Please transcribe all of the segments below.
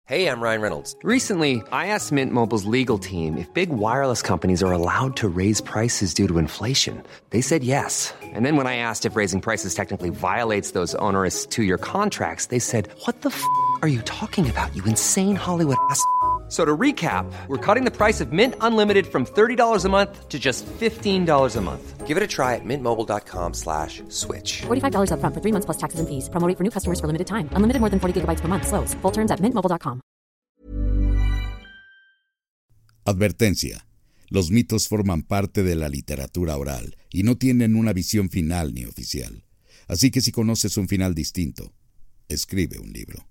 Hey, I'm Ryan Reynolds. Recently, I asked Mint Mobile's legal team if big wireless companies are allowed to raise prices due to inflation. They said yes. And then when I asked if raising prices technically violates those onerous two-year contracts, they said, "What the f*** are you talking about, you insane Hollywood ass?" So to recap, we're cutting the price of Mint Unlimited from $30 a month to just $15 a month. Give it a try at mintmobile.com/switch. $45 up front for 3 months plus taxes and fees. Promo rate for new customers for limited time. Unlimited more than 40 gigabytes per month. Slows full terms at mintmobile.com. Advertencia. Los mitos forman parte de la literatura oral y no tienen una visión final ni oficial. Así que si conoces un final distinto, escribe un libro.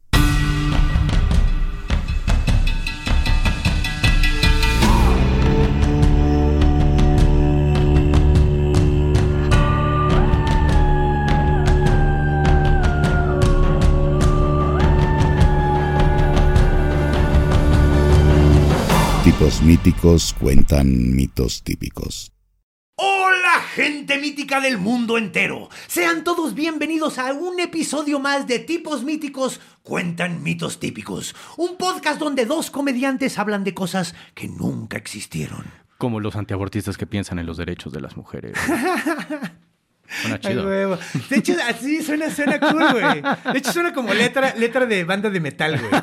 Tipos míticos cuentan mitos típicos. ¡Hola, gente mítica del mundo entero! Sean todos bienvenidos a un episodio más de Tipos míticos cuentan mitos típicos. Un podcast donde dos comediantes hablan de cosas que nunca existieron. Como los antiabortistas que piensan en los derechos de las mujeres. Suena chido. Ay, huevo. De hecho, así suena cool, güey. De hecho, suena como letra de banda de metal, güey.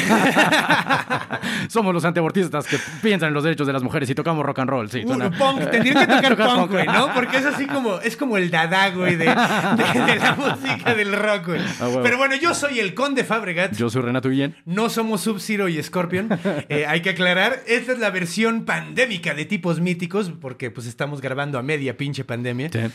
Somos los antiabortistas que piensan en los derechos de las mujeres y tocamos rock and roll. Sí, suena... Punk. Tendrían que tocar punk, güey, ¿no? Porque es así como... Es como el dada, güey, de la música del rock, güey. Pero bueno, yo soy el Conde Fabregat. Yo soy Renato Guillén. No somos Sub-Zero y Scorpion. Hay que aclarar, esta es la versión pandémica de Tipos Míticos, porque pues estamos grabando a media pinche pandemia. Sí.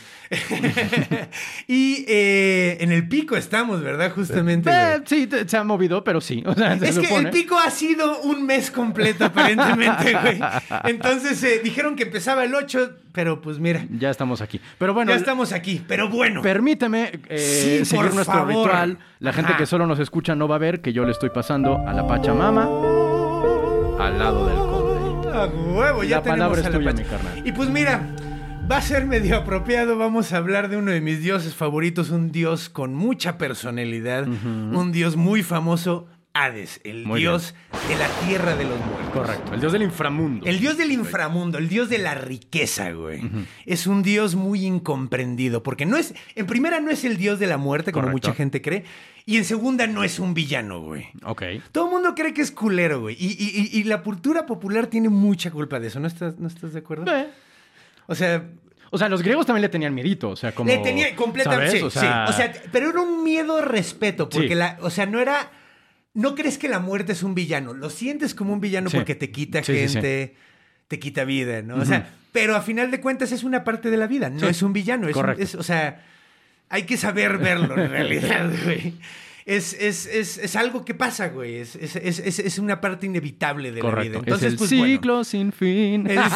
Y en el pico estamos, ¿verdad? Justamente. Sí, se ha movido, pero sí. O sea, es que el pico ha sido un mes completo, aparentemente, güey. Entonces dijeron que empezaba el 8, pero pues mira. Ya estamos aquí. Pero bueno. Ya estamos aquí, pero bueno. Permíteme sí, seguir nuestro favor. ritual. La gente que solo nos escucha no va a ver que yo le estoy pasando a la Pachamama al lado del Conde. A huevo, ya la tenemos palabra es a la tuya, Pacha. mi carnal. Y pues mira, va a ser medio apropiado. Vamos a hablar de uno de mis dioses favoritos, un dios con mucha personalidad, un dios muy famoso, Hades, el Muy dios de la tierra de los muertos. Correcto, el dios del inframundo. El dios del inframundo, el dios de la riqueza, güey. Es un dios muy incomprendido, porque no es, en primera no es el dios de la muerte, como Correcto. mucha gente cree, y en segunda no es un villano, güey. Ok. Todo el mundo cree que es culero, güey, y la cultura popular tiene mucha culpa de eso, ¿no estás de acuerdo? O sea, los griegos también le tenían miedito, o sea, como... le tenía completamente, ¿sabes? sí, o sea, pero era un miedo respeto, porque Sí. no era... No crees que la muerte es un villano, lo sientes como un villano Sí. porque te quita Sí, gente, te quita vida, ¿no? O sea, pero a final de cuentas es una parte de la vida, no es un villano. Correcto. O sea, hay que saber verlo en realidad, güey. Es algo que pasa, güey. Es una parte inevitable de la vida. Entonces, es el pues, ciclo sin fin. El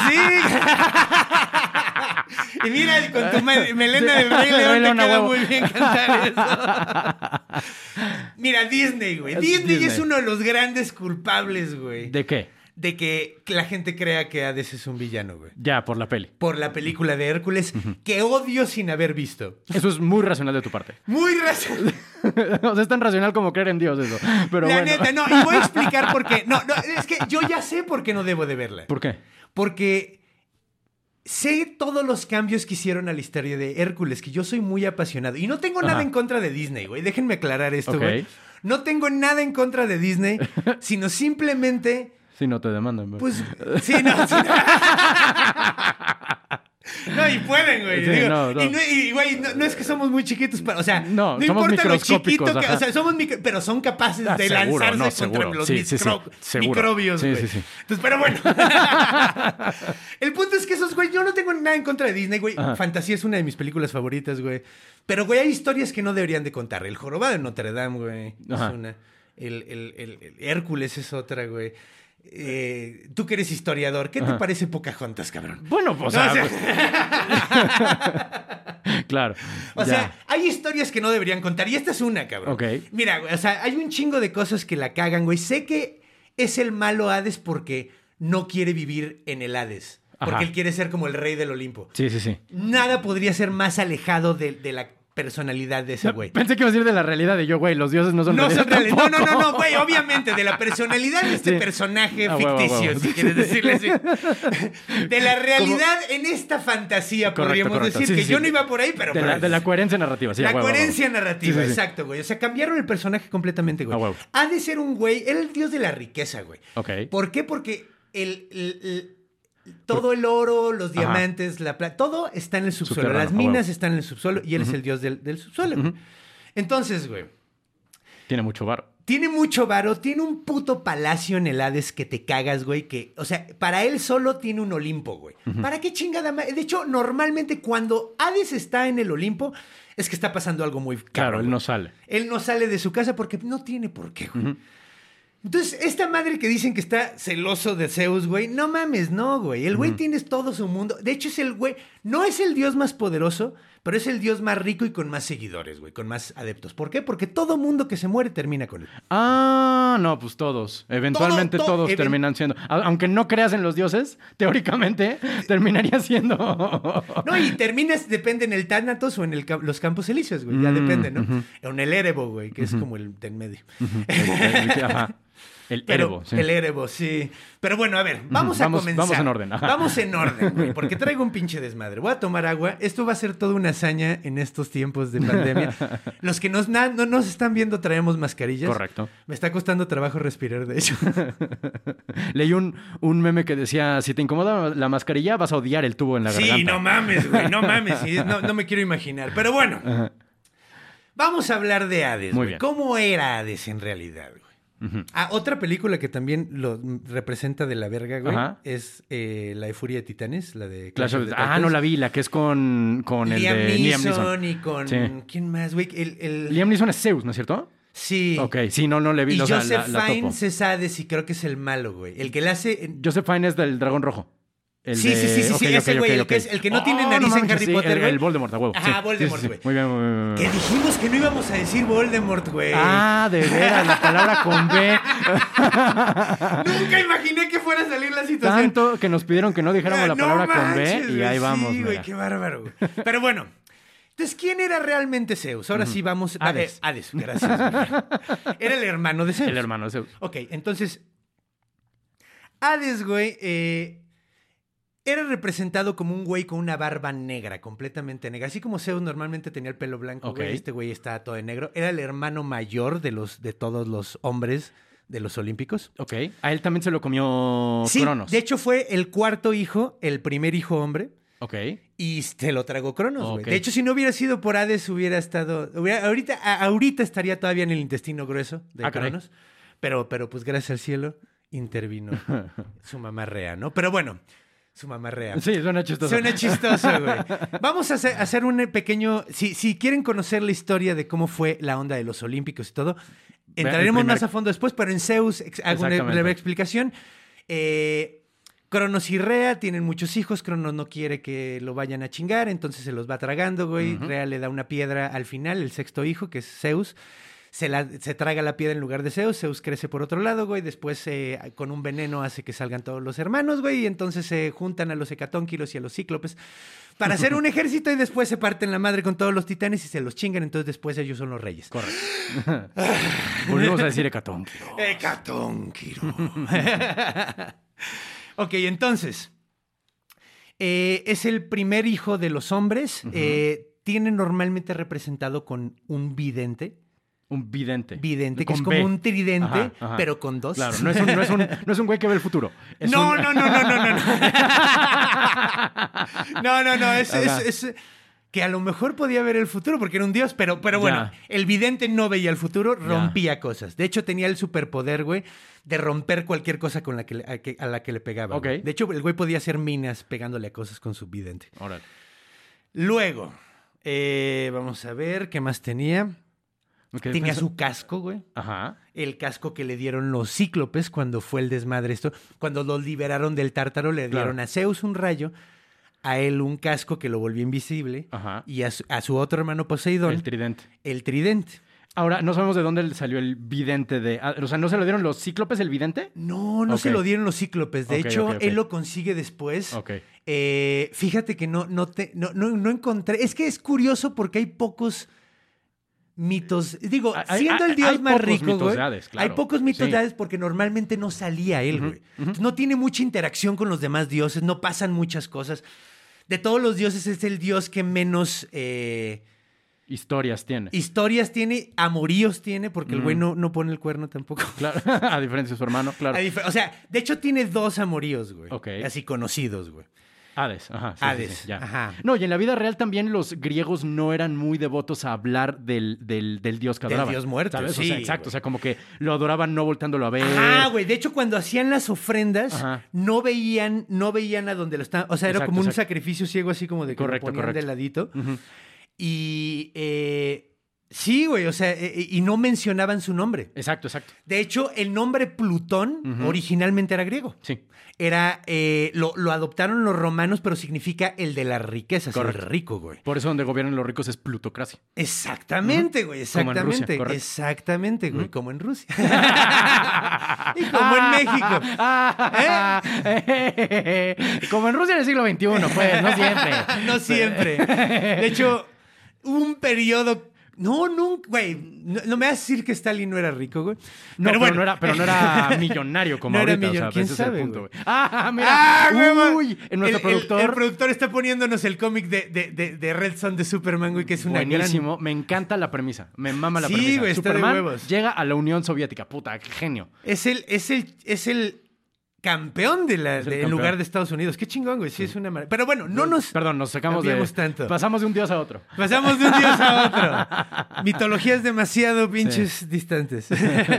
Y mira, con tu melena de Rey León te queda muy bien cantar eso. Mira, Disney, güey. Disney es uno de los grandes culpables, güey. ¿De qué? De que la gente crea que Hades es un villano, güey. Ya, por la peli. Por la película de Hércules, que odio sin haber visto. Eso es muy racional de tu parte. Muy racional. O sea, es tan racional como creer en Dios eso. Pero La bueno. neta, no. Y voy a explicar por qué. No, es que yo ya sé por qué no debo de verla. ¿Por qué? Porque sé todos los cambios que hicieron a la historia de Hércules, que yo soy muy apasionado. Y no tengo nada en contra de Disney, güey. Déjenme aclarar esto, güey. No tengo nada en contra de Disney, sino simplemente... Si no te demandan, güey. Pues, sí, no. No, y pueden, güey. Sí, Digo, no. Y, güey, no es que somos muy chiquitos, para, o sea, No, no somos importa lo chiquito que, microscópicos, o sea, somos pero son capaces de seguro, lanzarse no, contra seguro. los Sí, microbios, sí, güey. sí. Entonces, pero bueno. El punto es que esos, güey, yo no tengo nada en contra de Disney, güey. Ajá. Fantasía es una de mis películas favoritas, güey. Pero, güey, hay historias que no deberían de contar. El jorobado de Notre Dame, güey, es una. El Hércules es otra, güey. Tú que eres historiador, ¿qué te parece Pocahontas, cabrón? Bueno, pues, claro. O sea, hay historias que no deberían contar y esta es una, cabrón. Ok. Mira, güey, o sea, hay un chingo de cosas que la cagan, güey. Sé que es el malo Hades porque no quiere vivir en el Hades. Porque Ajá. él quiere ser como el rey del Olimpo. Sí. Nada podría ser más alejado de la personalidad de ese güey. Pensé que iba a decir de la realidad de yo, güey, los dioses no son No, reales tampoco. no, güey, obviamente, de la personalidad de este Sí. personaje Huevo, ficticio, huevo. si quieres decirle así. De la realidad en esta fantasía, podríamos correcto. decir, Sí, que sí, yo sí. no iba por ahí, pero... De la coherencia narrativa, sí. La a huevo, coherencia a huevo. narrativa, Sí, sí, sí. exacto, güey. O sea, cambiaron el personaje completamente, güey. A huevo. Ha de ser un güey, era el dios de la riqueza, güey. Ok. ¿Por qué? Porque todo el oro, los Ajá. diamantes, la plata, todo está en el subsuelo. Subterráneo, Las a minas huevo. están en el subsuelo y él es el dios del subsuelo, güey. Entonces, güey, Tiene mucho varo. tiene mucho varo, tiene un puto palacio en el Hades que te cagas, güey, que, o sea, para él solo tiene un Olimpo, güey. ¿Para qué chingada más? De hecho, normalmente cuando Hades está en el Olimpo, es que está pasando algo muy Claro, cabrón, él güey. no sale. Él no sale de su casa porque no tiene por qué, güey. Entonces, esta madre que dicen que está celoso de Zeus, güey, no mames, no, güey. El güey tiene todo su mundo. De hecho, es el güey, no es el dios más poderoso, pero es el dios más rico y con más seguidores, güey, con más adeptos. ¿Por qué? Porque todo mundo que se muere termina con él. Ah, no, pues todos. Eventualmente todos even- terminan siendo. Aunque no creas en los dioses, teóricamente terminaría siendo. No, y terminas, depende en el Tánatos o en los Campos Elíseos, güey. Ya depende, ¿no? O en el Erebo, güey, que es como el del medio. Ajá. El Pero, Erebo, sí. El Erebo, sí. Pero bueno, a ver, vamos a comenzar. Vamos en orden, ajá. Vamos en orden, güey, porque traigo un pinche desmadre. Voy a tomar agua. Esto va a ser toda una hazaña en estos tiempos de pandemia. Los que no nos están viendo traemos mascarillas. Correcto. Me está costando trabajo respirar, de hecho. Leí un meme que decía: si te incomoda la mascarilla, vas a odiar el tubo en la garganta. Sí, no mames, güey, no mames. Sí, no me quiero imaginar. Pero bueno, vamos a hablar de Hades. Muy güey. bien. ¿Cómo era Hades en realidad, güey? Otra película que también lo representa de la verga, güey, Ajá. es la de Furia de Titanes, la de Clash of the- Titans. no la vi, la que es con el Liam de Liam Neeson Neeson. y con... Sí. ¿Quién más, güey? Liam Neeson es Zeus, ¿no es cierto? Sí. Ok, sí, no le vi. Y o sea, Joseph la topo. Fiennes es Hades y creo que es el malo, güey. El que le hace... Joseph Fiennes es del Dragón Rojo. Sí, ese güey, el que no tiene nariz en Harry Potter, güey. El Voldemort, a huevo. Ajá, sí. Voldemort, Sí, güey. Muy bien. Que dijimos que no íbamos a decir Voldemort, güey. Ah, de veras, la palabra con B. Nunca imaginé que fuera a salir la situación. Tanto que nos pidieron que no dijéramos la No palabra con manches, B y güey, ahí vamos. Sí, güey, mira. qué bárbaro, güey. Pero bueno, entonces, ¿quién era realmente Zeus? Ahora sí vamos... Hades. Hades, gracias. güey. Era el hermano de Zeus. El hermano de Zeus. Ok, entonces, Hades, güey, era representado como un güey con una barba negra, completamente negra. Así como Zeus normalmente tenía el pelo blanco, güey, Ok. este güey está todo de negro. Era el hermano mayor de todos los hombres de los olímpicos. Ok. A él también se lo comió Sí, Cronos. de hecho fue el cuarto hijo, el primer hijo hombre. Ok. Y se lo tragó Cronos, güey. Ok. De hecho, si no hubiera sido por Hades, hubiera estado... ahorita estaría todavía en el intestino grueso de caray. Cronos. Pero pues gracias al cielo intervino su mamá Rea, ¿no? Pero bueno, su mamá Rea. Sí, suena chistoso. Suena chistoso, güey. Vamos a hacer un pequeño... Si quieren conocer la historia de cómo fue la onda de los olímpicos y todo, entraremos más a fondo después, pero en Zeus hago una Exactamente. breve explicación. Cronos y Rea tienen muchos hijos. Cronos no quiere que lo vayan a chingar, entonces se los va tragando, güey. Rea le da una piedra al final, el sexto hijo, que es Zeus. Se traga la piedra en lugar de Zeus. Zeus crece por otro lado, güey. Después, con un veneno, hace que salgan todos los hermanos, güey. Y entonces se juntan a los hecatónquiros y a los cíclopes para hacer un ejército y después se parten la madre con todos los titanes y se los chingan. Entonces después ellos son los reyes. Correcto. Volvemos a decir hecatónquiro. Hecatónquiro. Ok, entonces, es el primer hijo de los hombres. Tiene normalmente representado con un vidente. Un vidente. Vidente, que Con es como B. un tridente, Ajá, ajá. pero con dos. Claro, no es un güey que ve el futuro. Es No, un- no. No, es que a lo mejor podía ver el futuro porque era un dios, pero bueno, Ya. el vidente no veía el futuro, rompía cosas. De hecho, tenía el superpoder, güey, de romper cualquier cosa con a la que le pegaba. Ok. güey. De hecho, el güey podía hacer minas pegándole a cosas con su vidente. Órale. Luego, vamos a ver qué más tenía. Me quedé Tenía pensando- su casco, güey. Ajá. El casco que le dieron los cíclopes cuando fue el desmadre esto. Cuando los liberaron del tártaro, le dieron Claro. a Zeus un rayo, a él un casco que lo volvió invisible, Ajá. y a su otro hermano Poseidón, El tridente. el tridente. Ahora, no sabemos de dónde salió el vidente de... O sea, ¿no se lo dieron los cíclopes el vidente? No Ok. se lo dieron los cíclopes. De Ok, hecho, ok, ok. él lo consigue después. Ok. Fíjate que no encontré. Es que es curioso porque hay pocos mitos. Digo, Hay- siendo hay- el dios hay más pocos rico, mitos güey. de Hades, claro. Hay pocos mitos Sí. de Hades porque normalmente no salía él, güey. Entonces, no tiene mucha interacción con los demás dioses, no pasan muchas cosas. De todos los dioses es el dios que menos Historias tiene. historias tiene, amoríos tiene, porque el güey no pone el cuerno tampoco. Claro, a diferencia de su hermano, claro. O sea, de hecho tiene 2 amoríos, güey. Ok. Así conocidos, güey. Hades, ajá. Sí, Hades, sí, sí, ya. ajá. No, y en la vida real también los griegos no eran muy devotos a hablar del dios que Del adoraban. dios muerto, ¿sabes? O sí, sea, exacto. güey. O sea, como que lo adoraban no voltándolo a ver. Ah, güey. De hecho, cuando hacían las ofrendas, Ajá. no veían a donde lo estaban. O sea, era Exacto, como un exacto. sacrificio ciego, así como de que Correcto, lo ponían correcto. de ladito. Ujú. Y sí, güey. O sea, y no mencionaban su nombre. Exacto, exacto. De hecho, el nombre Plutón originalmente era griego. Sí. Era, lo adoptaron los romanos, pero significa el de las riquezas, Correcto. el rico, güey. Por eso donde gobiernan los ricos es plutocracia. Exactamente, güey, Como en Rusia, exactamente. correcto. Exactamente, güey, como en Rusia. Y como en México. Como en Rusia en el siglo XXI, pues, no siempre. No siempre. De hecho, hubo un periodo. No, nunca, güey. No me vas a decir que Stalin no era rico, güey. No, Pero bueno. pero no era millonario como No era ahorita. millonario. O sea, ¿Quién ese es el sabe, punto, güey? güey. Ah, mira. ¡Ah, güey! Uy, en nuestro El productor. productor está poniéndonos el cómic de Red Son de Superman, güey, que es una Buenísimo. Me encanta la premisa. Me mama la Sí, premisa. güey, está de Superman huevos. llega a la Unión Soviética. Puta, genio. Es el campeón Es el en campeón. lugar de Estados Unidos. Qué chingón, güey. Sí, es una maravilla. Pero bueno, no nos Perdón, nos sacamos cambiamos tanto. Pasamos de un dios a otro. Pasamos de un dios a otro. Mitologías demasiado pinches distantes.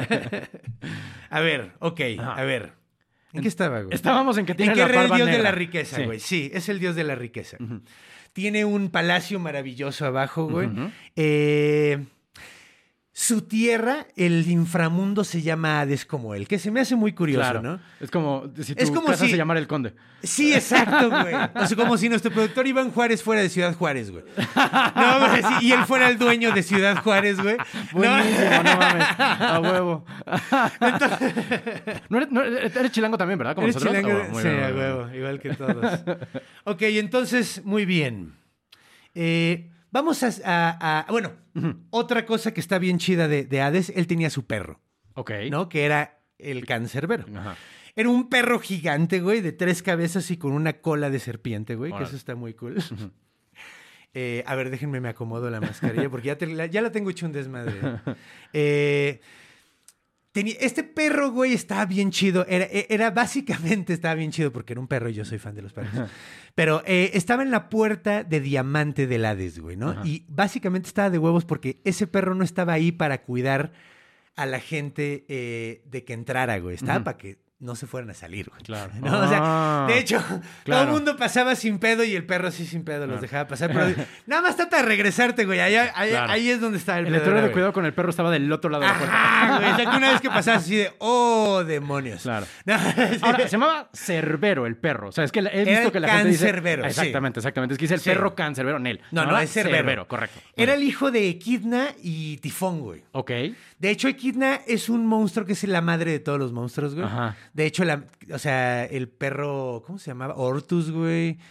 A ver, ok, Ajá. a ver. ¿En qué estaba, güey? Estábamos en que ¿En tiene qué la era el barba dios de negra. la riqueza, Sí. güey? Sí, es el dios de la riqueza. Tiene un palacio maravilloso abajo, güey. Ujú. Su tierra, el inframundo, se llama Hades como él, que se me hace muy curioso, Claro. ¿no? Es como si tu Es como casa si- se llamara el conde. Sí, exacto, güey. O sea, como si nuestro productor Iván Juárez fuera de Ciudad Juárez, güey. No, güey, sí, y él fuera el dueño de Ciudad Juárez, güey. Buenísimo, no mames. A huevo. Eres chilango también, ¿verdad? Como ¿Eres nosotros. chilango? Ah, muy Sí, bien, a muy bien. huevo, igual que todos. Ok, entonces, muy bien. Vamos bueno, otra cosa que está bien chida de Hades, él tenía su perro, Ok. ¿no? Que era el cancerbero. Ajá. Era un perro gigante, güey, de 3 cabezas y con una cola de serpiente, güey, que Órale. eso está muy cool. A ver, déjenme, me acomodo la mascarilla porque ya la tengo hecho un desmadre. Este perro, güey, estaba bien chido. Era básicamente, estaba bien chido porque era un perro y yo soy fan de los perros. Pero estaba en la puerta de diamante del Hades, güey, ¿no? Ajá. Y básicamente estaba de huevos porque ese perro no estaba ahí para cuidar a la gente de que entrara, güey. Estaba para que no se fueran a salir, güey. Claro. ¿No? O sea, Ah, de hecho, todo claro. el mundo pasaba sin pedo y el perro sí sin pedo los Claro. dejaba pasar. Pero nada más trata de regresarte, güey. Claro. Ahí es donde está el El pedo. letrero de güey. cuidado con el perro estaba del otro lado de la puerta. Ajá, güey. O sea, que una vez que pasabas así de, oh, demonios. Claro. No, sí. Ahora, se llamaba Cerbero el perro. O sea, es que he Era visto el que la gente dice... cancerbero, sí. Exactamente, exactamente. Es que dice el Sí. perro cancerbero, Nel. No, es Cerbero. correcto. Era el hijo de Equidna y Tifón, güey. Ok. De hecho, Equidna es un monstruo que es la madre de todos los monstruos, güey. Ajá. De hecho, el perro, ¿cómo se llamaba? Ortus, güey.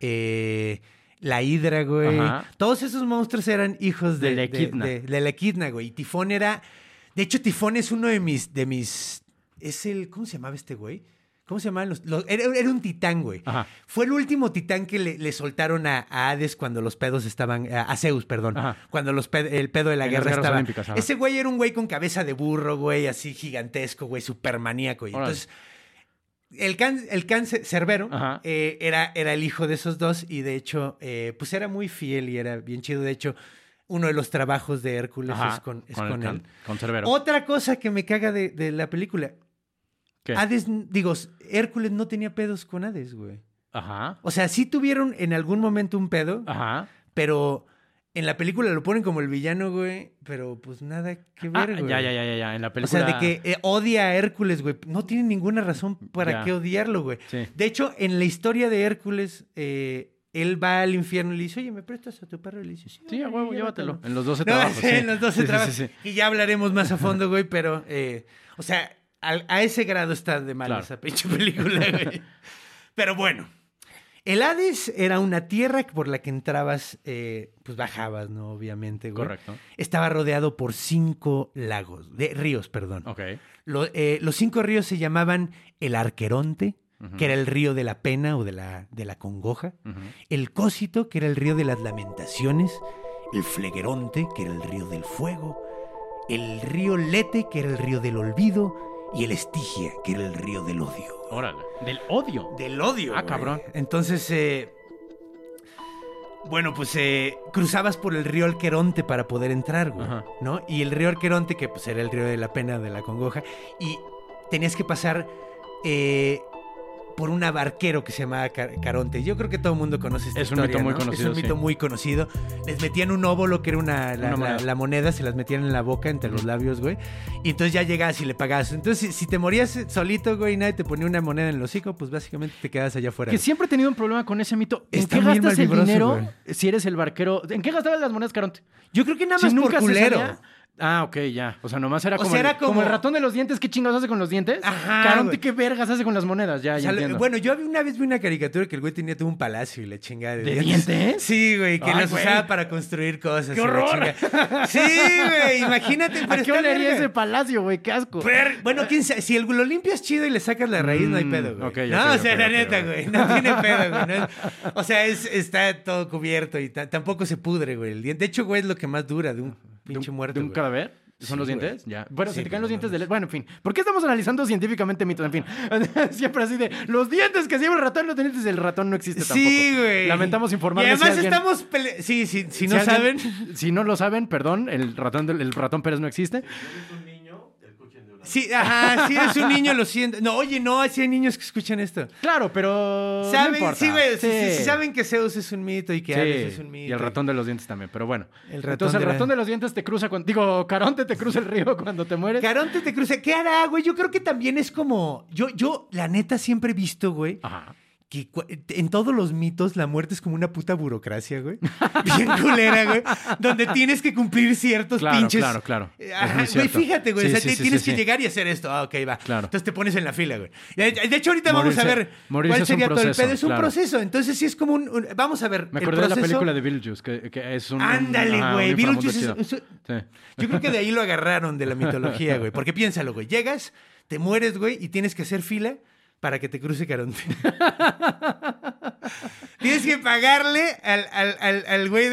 La Hidra, güey. Ajá. Todos esos monstruos eran hijos De la Equidna. de la Equidna, güey. Y Tifón era... De hecho, Tifón es uno de mis... Es el... ¿Cómo se llamaba este güey? ¿Cómo se llamaban era un titán, güey. Ajá. Fue el último titán que le soltaron a Hades cuando los pedos estaban... A Zeus, perdón. Ajá. Cuando el pedo de la En las guerra guerras estaba... olímpicas, ajá. Ese güey era un güey con cabeza de burro, güey, así gigantesco, güey, súper maníaco. Y Órale. entonces, el Cerbero Ajá. era el hijo de esos dos y de hecho, pues era muy fiel y era bien chido. De hecho, uno de los trabajos de Hércules Ajá. es con el él. Con Cerbero. Otra cosa que me caga de la película. ¿Qué? Hércules no tenía pedos con Hades, güey. Ajá. O sea, sí tuvieron en algún momento un pedo, Ajá. pero en la película lo ponen como el villano, güey. Pero pues nada que ver, güey. Ya. En la O película... sea, de que odia a Hércules, güey. No tiene ninguna razón para Ya. qué odiarlo, güey. Sí. De hecho, en la historia de Hércules, él va al infierno y le dice, oye, ¿me prestas a tu perro? Y le dice, Sí, a huevo, llévatelo. En los 12 No, trabajos. sí, en los 12 Sí, trabajos. sí. Y ya hablaremos más a fondo, güey, pero... o sea, a ese grado está de mal Claro. esa pinche película, güey. Pero bueno. El Hades era una tierra por la que entrabas, pues bajabas, ¿no? Obviamente, güey. Correcto. Estaba rodeado por 5 ríos, perdón. Ok. Los 5 ríos se llamaban el Arqueronte, que era el río de la pena o de la congoja. El Cósito, que era el río de las lamentaciones. El Flegeronte, que era el río del fuego. El río Lete, que era el río del olvido. Y el Estigia, que era el río del odio. Órale. Del odio. Del odio. Ah, güey. cabrón. Entonces, bueno, pues cruzabas por el río Alqueronte para poder entrar, güey. Ajá. ¿No? Y el río Alqueronte, que pues era el río de la pena, de la congoja. Y tenías que pasar por un barquero que se llamaba Caronte. Yo creo que todo el mundo conoce esta historia, Es un mito muy ¿no? conocido, Es un mito sí. muy conocido. Les metían un óvulo, que era Una moneda. la moneda, se las metían en la boca, entre los labios, güey. Y entonces ya llegabas y le pagabas. Entonces, si te morías solito, güey, y nadie te ponía una moneda en el hocico, pues básicamente te quedabas allá afuera. Que güey. siempre he tenido un problema con ese mito. ¿En Está qué muy gastas el malvibroso, dinero güey. si eres el barquero? ¿En qué gastabas las monedas, Caronte? Yo creo que nada Si más por nunca se culero. salía- Ah, ok, ya. O sea, nomás era O como, sea, era como como- el ratón de los dientes. ¿Qué chingados hace con los dientes? Ajá, Caronte, güey. ¿qué vergas hace con las monedas? Ya, O ya sea, entiendo. bueno, yo una vez vi una caricatura que el güey tenía todo un palacio y la chingada ¿De dientes? Sí, güey, que Ay, los güey. usaba para construir cosas. ¡Qué y la horror! chingada. Sí, güey, imagínate. ¿A pero qué está olería verga. ese palacio, güey? ¡Qué asco! Bueno, quién sabe, si lo limpias chido y le sacas la raíz, no hay pedo, güey. ok, No, ok, o sea, ok, la ok, neta, ok. güey, no tiene pedo, güey. O sea, está todo cubierto y tampoco se pudre, güey. El diente. De hecho, güey, es lo que más dura de un pinche muerto, ¿De un güey. cadáver? ¿Son Sí, los güey. dientes? Ya. Bueno, Sí, se te caen pero los no dientes de... mames. Bueno, en fin. ¿Por qué estamos analizando científicamente mitos? En fin. Siempre así de... Los dientes que lleva el ratón, los dientes del ratón no existe tampoco. Sí, güey. Lamentamos Y informarles además si alguien- estamos... Sí, si no si saben... alguien- Si no lo saben, perdón, el ratón Pérez no existe. Sí, ajá, si eres un niño, lo siento. No, oye, no, si hay niños que escuchan esto. Claro, pero... no Saben, importa. sí, güey, Sí. sí saben que Zeus es un mito y que Sí, Hades es un mito. y el ratón de los dientes también, pero bueno. El ratón Entonces el de la- ratón de los dientes te cruza cuando... Digo, Caronte te cruza el río cuando te mueres. Caronte te cruza. ¿Qué hará, güey? Yo creo que también es como... Yo la neta, siempre he visto, güey, Ajá. que en todos los mitos la muerte es como una puta burocracia, güey. Bien culera, güey. Donde tienes que cumplir ciertos Claro, pinches... claro. Es Ajá, muy güey, cierto. fíjate, güey. Sí, o sea, sí, sí, tienes sí, que sí. llegar y hacer esto. Ah, ok, va. Claro. Entonces te pones en la fila, güey. De hecho, ahorita vamos a Morirse- ver morirse cuál es un sería todo el proceso, pedo. Es un claro. proceso. Entonces sí es como un... Vamos a ver. Me el acordé de la proceso- película de Beetlejuice, que es un... Ándale, ajá, güey. un inframundo Beetlejuice es- chido. Sí. Yo creo que de ahí lo agarraron de la mitología, güey. Porque piénsalo, güey. Llegas, te mueres, güey, y tienes que hacer fila para que te cruce Caronte. Tienes que pagarle al güey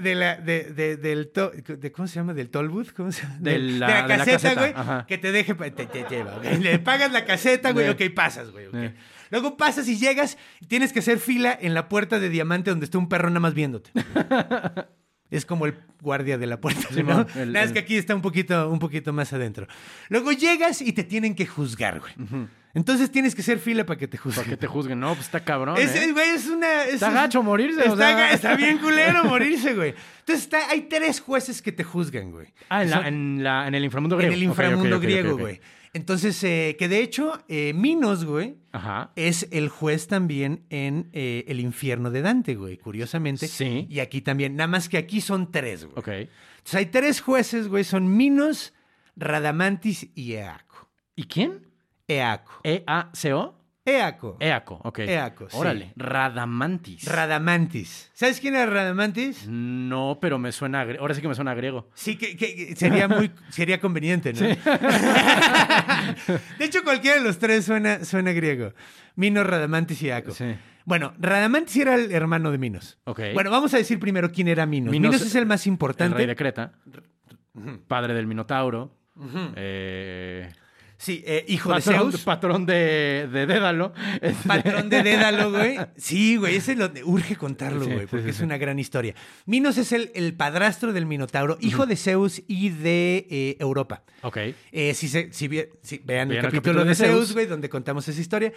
del ¿cómo se llama? Del toll booth, ¿cómo se llama? De De la la caseta, caseta, güey, ajá. que te deje, te lleva, güey. Le pagas la caseta, güey, ok, pasas, güey, ok. Luego pasas y llegas y tienes que hacer fila en la puerta de diamante donde está un perro nada más viéndote. Es como el guardia de la puerta, Sí, ¿no? man, Nada, es que aquí está un poquito más adentro. Luego llegas y te tienen que juzgar, güey. Entonces tienes que hacer fila para que te juzguen. Para que te juzguen. No, pues está cabrón, Ese, güey, es una... Está gacho morirse, o está, sea. está bien culero morirse, güey. Entonces hay 3 jueces que te juzgan, güey. Ah, Son- en el inframundo griego. En el Ok, inframundo ok, ok, griego, ok. güey. Entonces, que de hecho, Minos, güey, Ajá. es el juez también en el infierno de Dante, güey, curiosamente. Sí. Y aquí también, nada más que aquí son 3, güey. Ok. Entonces hay 3 jueces, güey, son Minos, Radamantis y Eaco. ¿Y quién? Eaco. ¿E-A-C-O? Eaco. Eaco, ok. Eaco, sí. Órale. Radamantis. Radamantis. ¿Sabes quién era Radamantis? No, pero me suena... Ahora sí que me suena a griego. Sí, que sería conveniente, ¿no? De hecho, cualquiera de los 3 suena griego. Minos, Radamantis y Eaco. Sí. Bueno, Radamantis era el hermano de Minos. Ok. Bueno, vamos a decir primero quién era Minos. Minos es el más El importante. rey de Creta. Padre del Minotauro. Sí, hijo de Zeus. Patrón de Dédalo. Patrón de Dédalo, güey. Sí, güey, ese urge contarlo, Sí, güey, sí, porque sí, es sí. una gran historia. Minos es el padrastro del Minotauro, hijo de Zeus y de Europa. Ok. Si vean el Vean capítulo de Zeus, güey, donde contamos esa historia.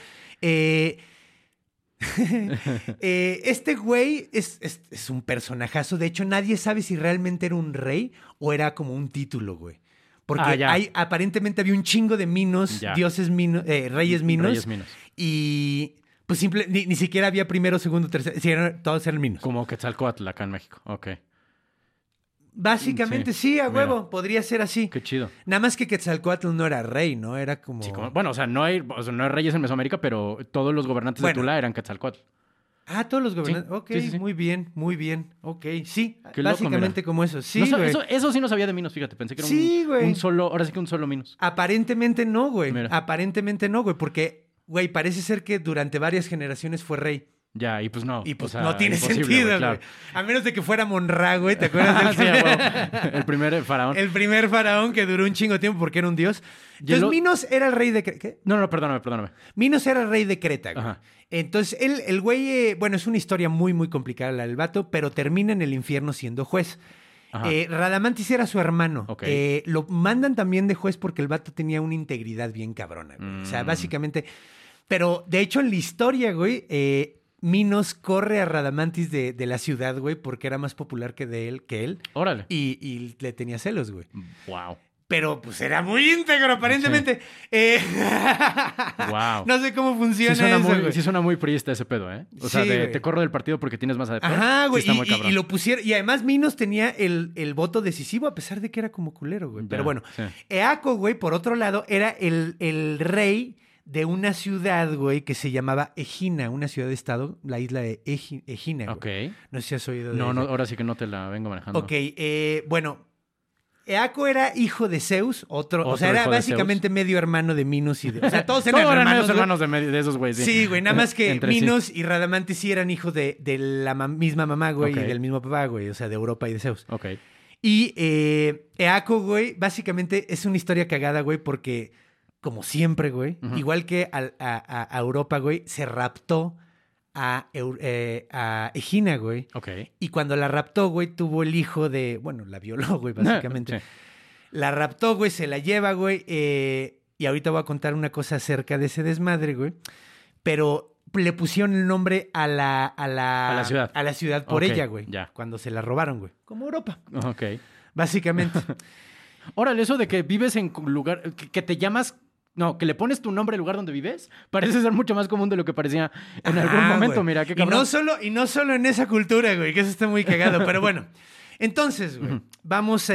Este güey es un personajazo. De hecho, nadie sabe si realmente era un rey o era como un título, güey. Porque ya. aparentemente había un chingo de Minos, Ya. dioses Minos, reyes Minos. Reyes Minos. Y pues ni siquiera había primero, segundo, tercero. Sí, todos eran Minos. Como Quetzalcóatl acá en México. Ok. Básicamente sí, a mira. huevo. Podría ser así. Qué chido. Nada más que Quetzalcóatl no era rey, ¿no? Era como... Sí, bueno, o sea, no hay reyes en Mesoamérica, pero todos los gobernantes Bueno. de Tula eran Quetzalcóatl. Ah, todos los gobernantes. Sí. Ok, Sí, sí, sí. muy bien, muy bien. Ok, sí, Qué loco, básicamente mira. como eso. Sí, No, güey. eso sí no sabía de Minos, fíjate. Pensé que era Sí, güey. un solo, ahora sí que un solo Minos. Aparentemente no, güey. Mira. Aparentemente no, güey, porque, güey, parece ser que durante varias generaciones fue rey. Ya, y pues no. Y pues o sea, no tiene imposible, sentido, güey. claro. A menos de que fuera Monra, güey. ¿Te acuerdas del Sí, a huevo. El primer faraón. El primer faraón que duró un chingo de tiempo porque era un dios. Entonces, Hielo- Minos era el rey de... ¿Qué? No, perdóname. Minos era el rey de Creta, güey. Ajá. Entonces, el güey, bueno, es una historia muy, muy complicada la del vato, pero termina en el infierno siendo juez. Ajá. Radamantis era su hermano. Ok. Lo mandan también de juez porque el vato tenía una integridad bien cabrona, güey. O sea, básicamente... Pero, de hecho, en la historia, güey, Minos corre a Radamantis de la ciudad, güey, porque era más popular que él. Órale. Y le tenía celos, güey. Wow. Pero pues era muy íntegro, aparentemente. Wow. No sé cómo funciona eso, güey. Sí suena muy priista ese pedo, ¿eh? O sea, Sí, güey. te corro del partido porque tienes más adeptos. Ajá, güey. Sí está muy cabrón. Y lo pusieron. Y además Minos tenía el voto decisivo, a pesar de que era como culero, güey. Ya, Pero bueno, sí. Eaco, güey, por otro lado, era el rey de una ciudad, güey, que se llamaba Egina, una ciudad-estado, la isla de Egina, güey. Ok. No sé si has oído de No, ella. ahora sí que no te la vengo manejando. Ok, bueno, Eaco era hijo de Zeus, o sea, era hijo de básicamente medio hermano de Minos y o sea, todos Todos eran eran hermanos, medios güey. hermanos de esos güeyes. Sí, güey, nada más que Entre sí. Minos y Radamantis sí eran hijos de la misma mamá, güey, Ok. y del mismo papá, güey, o sea, de Europa y de Zeus. Ok. Y Eaco, güey, básicamente es una historia cagada, güey, porque como siempre, güey, igual que a Europa, güey, se raptó a Egina, güey. Ok. Y cuando la raptó, güey, tuvo el hijo de... Bueno, la violó, güey, básicamente. Sí. La raptó, güey, se la lleva, güey. Y ahorita voy a contar una cosa acerca de ese desmadre, güey. Pero le pusieron el nombre a la ciudad. A la ciudad por Ok, ella, güey. ya. Cuando se la robaron, güey. Como Europa, Ok. básicamente. Órale, eso de que vives en lugar... Que te llamas... No, que le pones tu nombre al lugar donde vives, parece ser mucho más común de lo que parecía en algún Ajá, momento. güey. Mira, qué y cabrón. no solo en esa cultura, güey, que eso está muy cagado. Pero bueno, entonces, güey, vamos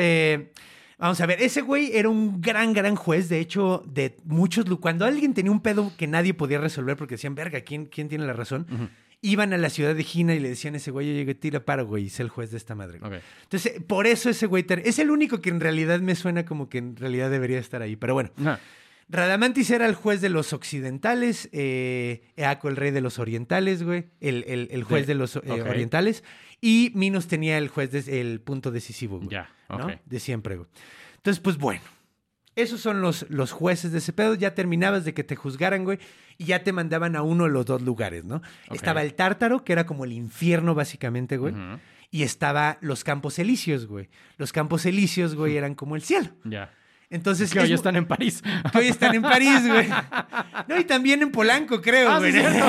a ver. Ese güey era un gran juez. De hecho, de muchos... Cuando alguien tenía un pedo que nadie podía resolver porque decían, verga, ¿quién tiene la razón? Iban a la ciudad de Egina y le decían a ese güey, yo llegué, tira paro, güey, y sé el juez de esta madre. Güey. Ok. Entonces, por eso ese güey es el único que en realidad me suena como que en realidad debería estar ahí. Pero bueno. Ajá. Radamantis era el juez de los occidentales, Eaco el rey de los orientales, güey, el juez de los ok. orientales, y Minos tenía el juez, el punto decisivo, güey. Ya, ¿no? ok. De siempre, güey. Entonces, pues bueno, esos son los jueces de ese pedo. Ya terminabas de que te juzgaran, güey, y ya te mandaban a uno de los dos lugares, ¿no? Ok. Estaba el Tártaro, que era como el infierno, básicamente, güey, y estaba los Campos Elíseos, güey. Los Campos Elíseos, güey, eran como el cielo. Ya. Entonces, Que hoy están en París. que hoy están en París, güey. No, y también en Polanco, creo, Ah, güey. sí, cierto.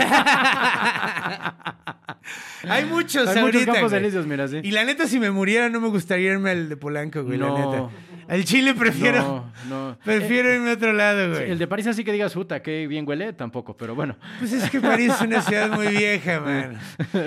Hay muchos Hay muchos ahorita, Campos güey. Elíseos, mira, sí. Y la neta, si me muriera, no me gustaría irme al de Polanco, güey, No. la neta. Al Chile prefiero... No. Prefiero irme a otro lado, güey. El de París así que digas, puta, qué bien huele, tampoco, pero bueno. Pues es que París es una ciudad muy vieja, man.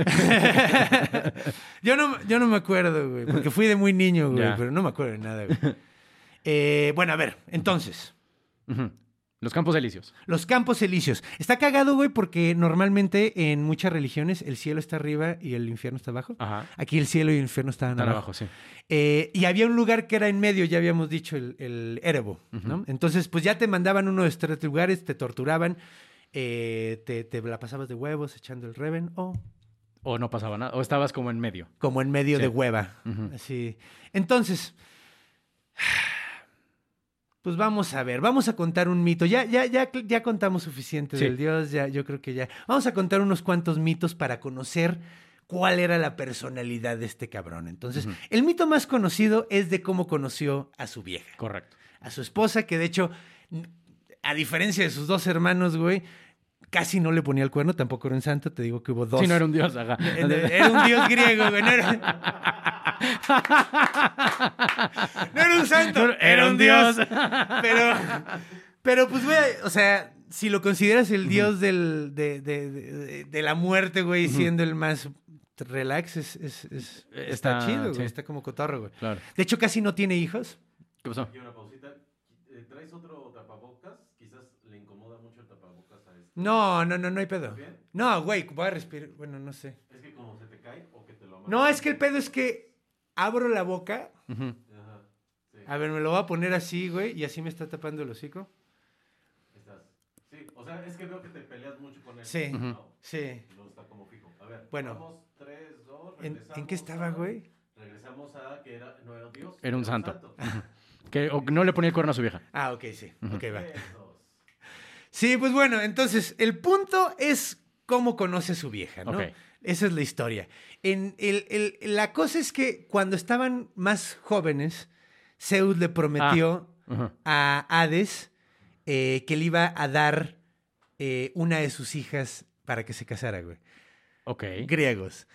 Yo no me acuerdo, güey, porque fui de muy niño, güey, Ya. pero no me acuerdo de nada, güey. Bueno, a ver, entonces... Ujú. Los Campos Elíseos. Los Campos Elíseos. Está cagado, güey, porque normalmente en muchas religiones el cielo está arriba y el infierno está abajo. Ajá. Aquí el cielo y el infierno estaban Están abajo. abajo, sí. Y había un lugar que era en medio, ya habíamos dicho, el Erebo, ¿no? Entonces, pues ya te mandaban uno de estos tres lugares, te torturaban, te la pasabas de huevos echando el reven o O no pasaba nada. O estabas como en medio. como en medio Sí. de hueva. Así. Entonces... Pues vamos a ver, vamos a contar un mito. Ya contamos suficiente Sí. del dios, yo creo que ya. Vamos a contar unos cuantos mitos para conocer cuál era la personalidad de este cabrón. Entonces, el mito más conocido es de cómo conoció a su vieja, Correcto. a su esposa, que de hecho, a diferencia de sus dos hermanos, güey, casi no le ponía el cuerno, tampoco era un santo, te digo que hubo dos. Sí, no era un dios, ajá. Era un dios griego, güey. No era un santo, era un dios. Pero pues, güey, o sea, si lo consideras el dios de la muerte, güey, siendo el más relax, está chido, güey. sí. Está como cotorro, güey. Claro. De hecho, casi no tiene hijos. ¿Qué pasó? Aquí una pausita. ¿Traes otro tapabocas? Quizás le incomoda mucho el tapabocas a este. No hay pedo. No, güey, voy a respirar. Bueno, no sé. Es que como se te cae o que te lo No, es que el pedo es que abro la boca. Ujú. Ajá. Sí, A ver, me lo voy a poner así, güey, y así me está tapando el hocico. estás. Sí, o sea, es que veo que te peleas mucho con él. Sí, ¿no? sí. No está como fijo. A ver, Bueno. vamos, 3, 2, ¿En qué estaba, güey? Regresamos a que no era Dios. Era un santo. Que no le ponía el cuerno a su vieja. Ah, ok, sí. Ok, va. 3, 2. Sí, pues bueno, entonces, el punto es cómo conoce a su vieja, ¿no? Ok. Esa es la historia. La cosa es que cuando estaban más jóvenes, Zeus le prometió Ajá. a Hades que le iba a dar una de sus hijas para que se casara, güey. Ok. Griegos.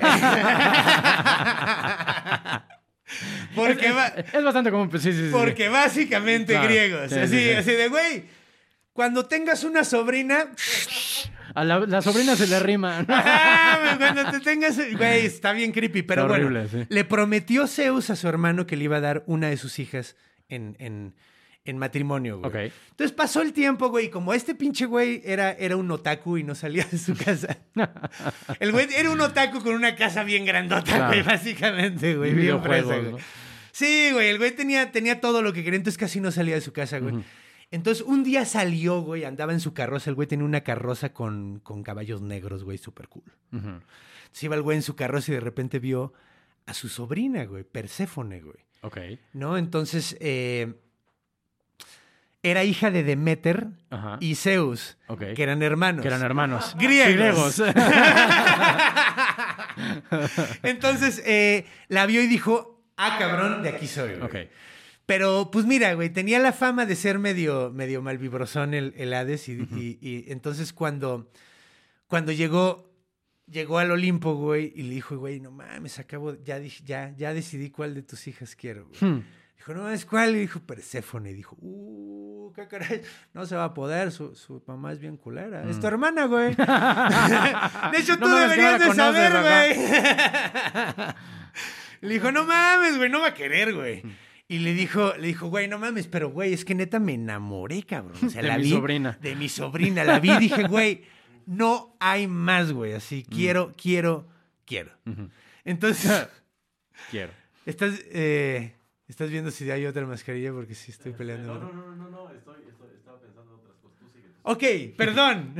Porque Es bastante común, pues sí. porque básicamente Claro. griegos. Sí, así, sí, sí. así de, güey, cuando tengas una sobrina... A la sobrina se le rima. Ajá, güey, cuando te tengas... Güey, está bien creepy, pero Está bueno. horrible, sí. Le prometió Zeus a su hermano que le iba a dar una de sus hijas en matrimonio, güey. Ok. Entonces pasó el tiempo, güey, y como este pinche güey era un otaku y no salía de su casa. El güey era un otaku con una casa bien grandota, Claro. güey, básicamente, güey. Y Bien videojuegos, fresa, güey. ¿no? Sí, güey, el güey tenía todo lo que quería, entonces casi no salía de su casa, güey. Entonces, un día salió, güey, andaba en su carroza. El güey tenía una carroza con caballos negros, güey, súper cool. Ujú. Se iba el güey en su carroza y de repente vio a su sobrina, güey, Perséfone, güey. Ok. ¿No? Entonces, era hija de Deméter Ajá. y Zeus, Ok. que eran hermanos. Que eran hermanos. Griegos. Sí, Entonces, la vio y dijo, ah, cabrón, de aquí soy, güey. Ok. Pero, pues mira, güey, tenía la fama de ser medio malvibrosón el Hades y entonces cuando llegó al Olimpo, güey, y le dijo, güey, no mames, ya decidí cuál de tus hijas quiero, güey. Dijo, no, ¿es cuál? Y dijo, Perséfone. Y dijo, qué caray, no se va a poder, su mamá es bien culera. Es tu hermana, güey. De hecho, tú No mames, que no deberías la de saber, conoces, güey. Le dijo, no mames, güey, no va a querer, güey. Y le dijo, güey, no mames, pero güey, es que neta me enamoré, cabrón. O sea, De la mi vi. sobrina. De mi sobrina. La vi y dije, güey, no hay más, güey. Así, quiero. Entonces, Quiero. estás viendo si hay otra mascarilla porque sí estoy peleando. No, estaba pensando en otras cosas. Tú sigue. Ok, perdón.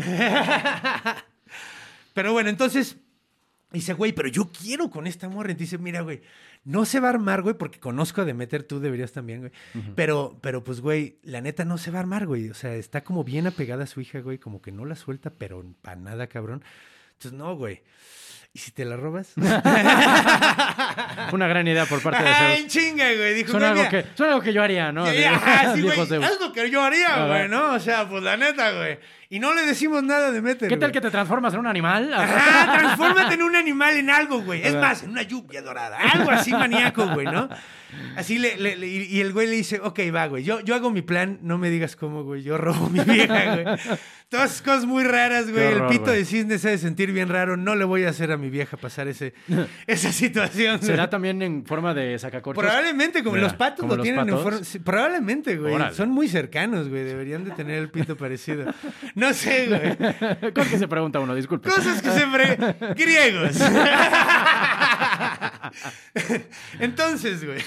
Pero bueno, entonces dice, güey, pero yo quiero con esta morra. Y dice, mira, güey, no se va a armar, güey, porque conozco a Deméter, tú deberías también, güey. Pero pues, güey, la neta no se va a armar, güey. O sea, está como bien apegada a su hija, güey, como que no la suelta, pero para nada, cabrón. Entonces, no, güey. ¿Y si te la robas? Una gran idea por parte de ¡Ay, Zeus. chinga, güey! Dijo, Suena güey, algo que yo haría, ¿no? sí, ajá, sí, Dijo güey, Zeus. es lo que yo haría, Ajá. güey, ¿no? O sea, pues la neta, güey. Y no le decimos nada a Deméter, ¿Qué tal güey. que te transformas en un animal? Ajá, transfórmate en un animal, en algo, güey. Es más, en una lluvia dorada. Algo así maníaco, güey, ¿no? Así y el güey le dice, ok, va, güey. Yo hago mi plan, no me digas cómo, güey. Yo robo mi vieja, güey. Todas esas cosas muy raras, güey. horror, El pito güey. de cisne se ha de sentir bien raro. No le voy a hacer a mi vieja pasar esa situación. güey. ¿Será también en forma de sacacorchos? Probablemente, como Mira, los patos como lo los tienen en patos. forma... sí, probablemente, güey. Órale. Son muy cercanos, güey. Deberían de tener el pito parecido. No sé, güey. Cosas que se pregunta uno, disculpe. Cosas que griegos. Entonces, güey.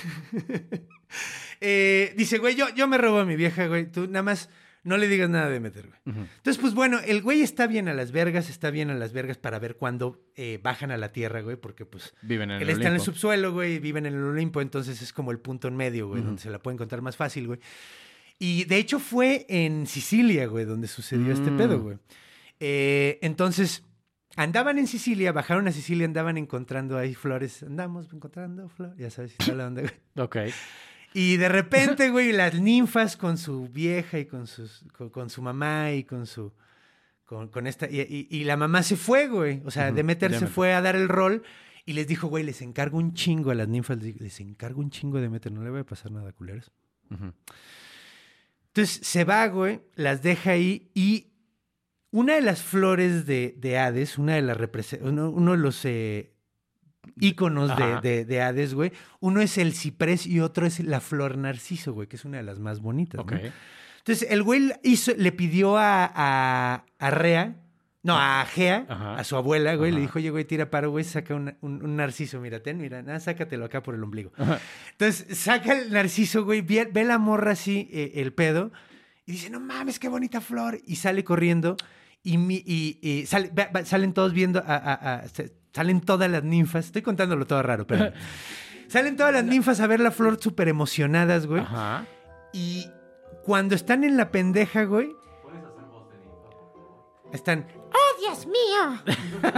Dice, güey, yo me robo a mi vieja, güey. Tú nada más no le digas nada de Deméter, güey. Entonces, pues bueno, el güey está bien a las vergas para ver cuándo bajan a la tierra, güey, porque pues Viven en él el está en el Olimpo. subsuelo, güey, viven en el Olimpo, entonces es como el punto en medio, güey, donde se la puede encontrar más fácil, güey. Y de hecho fue en Sicilia, güey, donde sucedió este pedo, güey. Entonces, andaban en Sicilia, bajaron a Sicilia, andaban encontrando ahí flores. Andamos encontrando flores, ya sabes, está la onda, güey. Ok. Y de repente, güey, las ninfas con su vieja y con su mamá y con esta... Y la mamá se fue, güey. O sea, Deméter se fue a dar el rol y les dijo, güey, les encargo un chingo a las ninfas. Les encargo un chingo a Deméter, no le voy a pasar nada, culeros. Entonces se va, güey, las deja ahí y una de las flores de Hades, uno de los íconos Ajá. de Hades, güey, uno es el ciprés y otro es la flor narciso, güey, que es una de las más bonitas, Ok. ¿no? Entonces, el güey le pidió a Rea, no, a Gea, Ajá. a su abuela, güey, Ajá. le dijo, oye, güey, tira paro, güey, saca un narciso, mira, sácatelo acá por el ombligo. Ajá. Entonces, saca el narciso, güey, ve la morra así, el pedo, y dice, no mames, qué bonita flor, y sale corriendo, y salen todos viendo, salen todas las ninfas, estoy contándolo todo raro, pero salen todas las ninfas a ver la flor súper emocionadas, güey, Ajá. y cuando están en la pendeja, güey, están, ¡oh, Dios mío!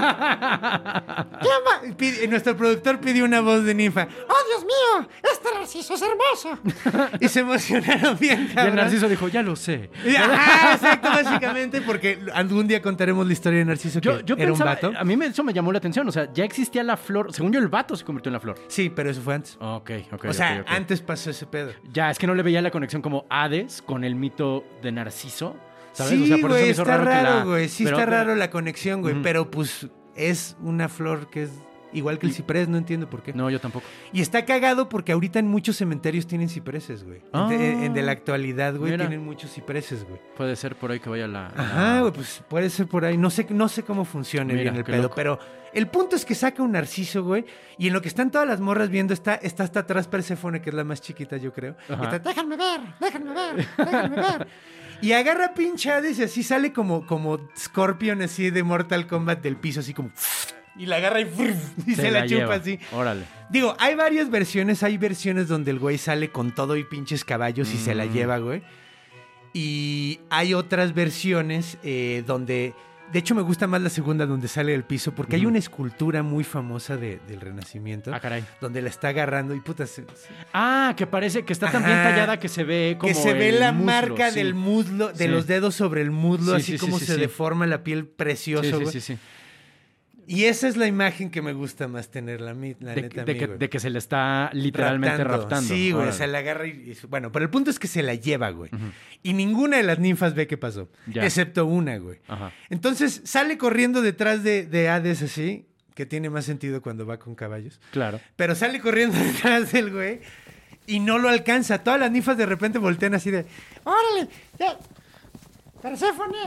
Nuestro productor pidió una voz de ninfa. ¡Oh, Dios mío! ¡Este narciso es hermoso! Y se emocionaron bien, Y cabrón. el Narciso dijo, ya lo sé. Ajá, exacto, básicamente, porque algún día contaremos la historia de Narciso que Yo era pensaba, un vato. a mí eso me llamó la atención. O sea, ya existía la flor. Según yo, el vato se convirtió en la flor. Sí, pero eso fue antes. Ok. O sea, ok. antes pasó ese pedo. Ya, es que no le veía la conexión como Hades con el mito de Narciso. ¿Sabes? Sí, O sea, por eso güey, me hizo está que raro, güey. Sí pero- está raro la conexión, güey. Ujú. Pero pues es una flor que es igual que el ciprés, no entiendo por qué. No, yo tampoco. Y está cagado porque ahorita en muchos cementerios tienen cipreses, güey. Ah. En de la actualidad, güey, Mira. tienen muchos cipreses, güey. Puede ser por ahí que vaya la... Ajá, güey, pues puede ser por ahí. No sé cómo funcione Mira, bien el qué pedo, loco. pero el punto es que saca un narciso, güey, y en lo que están todas las morras viendo está hasta atrás Perséfone, que es la más chiquita, yo creo. Ajá. Y está, déjame ver. Y agarra pinche Hades y así sale como Scorpion así de Mortal Kombat del piso, así como... Y la agarra y se la chupa lleva. así. Órale. Digo, hay varias versiones. Hay versiones donde el güey sale con todo y pinches caballos y se la lleva, güey. Y hay otras versiones donde... De hecho, me gusta más la segunda donde sale del piso porque hay una escultura muy famosa del Renacimiento. Ah, caray. Donde la está agarrando y puta... Ah, que parece que está tan bien Ajá. tallada que se ve como que se ve el la muslo, marca sí. del muslo, de Sí. los dedos sobre el muslo, Sí, así sí, como sí, se sí. deforma la piel precioso, güey. Sí. Y esa es la imagen que me gusta más tener, la neta, a mí, güey. De que se le está literalmente raptando. Sí, güey, Órale. se la agarra bueno, pero el punto es que se la lleva, güey. Y ninguna de las ninfas ve qué pasó, Ya. excepto una, güey. Ajá. Entonces sale corriendo detrás de Hades así, que tiene más sentido cuando va con caballos. Claro. Pero sale corriendo detrás del güey y no lo alcanza. Todas las ninfas de repente voltean así de, ¡órale! ¡Ya! ¡Perséfone!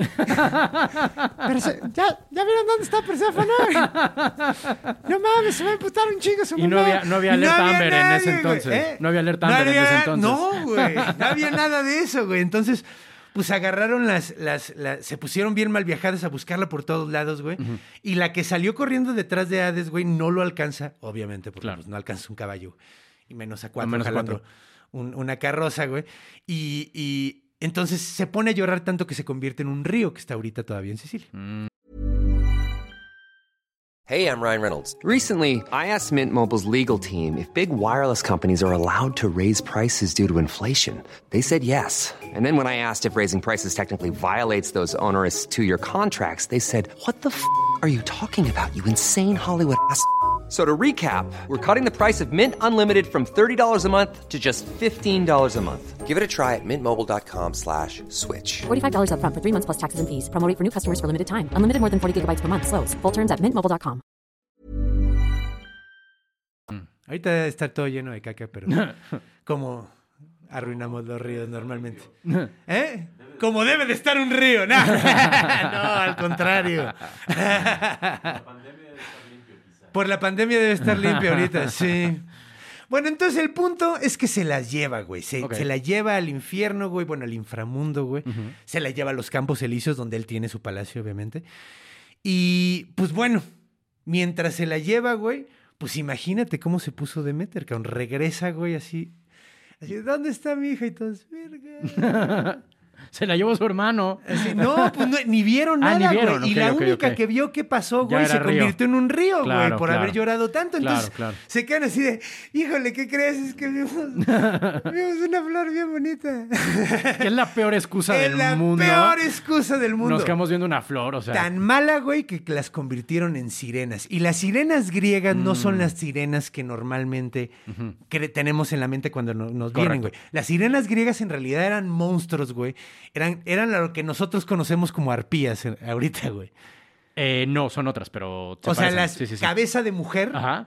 ¿Ya vieron dónde está Perséfone? No mames, se va a emputar un chingo su Y no mamá. había Y alerta Amber en nadie, ese entonces. güey, No había alerta Amber en ese entonces. No, güey. No había nada de eso, güey. Entonces, pues agarraron se pusieron bien mal viajadas a buscarla por todos lados, güey. Y la que salió corriendo detrás de Hades, güey, no lo alcanza, obviamente, porque Claro. pues, no alcanza un caballo. Y menos a 4 menos a jalando 4. una carroza, güey. Y entonces se pone a llorar tanto que se convierte en un río que está ahorita todavía en Sicilia. Hey, I'm Ryan Reynolds. Recently, I asked Mint Mobile's legal team if big wireless companies are allowed to raise prices due to inflation. They said yes. And then when I asked if raising prices technically violates those onerous 2-year contracts, they said, "What the f*** are you talking about, you insane Hollywood ass?" So to recap, we're cutting the price of Mint Unlimited from $30 a month to just $15 a month. Give it a try at mintmobile.com/switch. $45 upfront for 3 months plus taxes and fees. Promo rate for new customers for limited time. Unlimited more than 40 gigabytes per month. Slows full terms at mintmobile.com. Ahorita debe estar todo lleno de caca, pero como arruinamos los ríos normalmente. ¿Eh? Como debe de estar un río. No, no, al contrario. Por la pandemia debe estar limpio ahorita, sí. Bueno, entonces el punto es que se las lleva, güey. Ok. Se la lleva al infierno, güey. Bueno, al inframundo, güey. Se la lleva a los Campos Elíseos, donde él tiene su palacio, obviamente. Y, pues bueno, mientras se la lleva, güey, pues imagínate cómo se puso Demeter, cabrón. Regresa, güey, así. ¿Dónde está mi hija? Y todos, verga. Se la llevó su hermano. Así, no, pues ni vieron Ah, nada, ni vieron, güey. Y ok, la ok, única ok. que vio qué pasó, Ya güey, era se río. convirtió en un río, Claro, güey, por claro. haber llorado tanto. Entonces Claro. se quedan así de, híjole, ¿qué crees? Es que vimos una flor bien bonita. Que es la peor excusa Es del la mundo. peor excusa del mundo. Nos quedamos viendo una flor, o sea. Tan mala, güey, que las convirtieron en sirenas. Y las sirenas griegas no son las sirenas que normalmente tenemos en la mente cuando nos vienen, güey. Las sirenas griegas en realidad eran monstruos, güey. Eran lo que nosotros conocemos como arpías ahorita, güey. No, son otras, pero. se O sea, parecen. las Sí. cabeza de mujer, Ajá.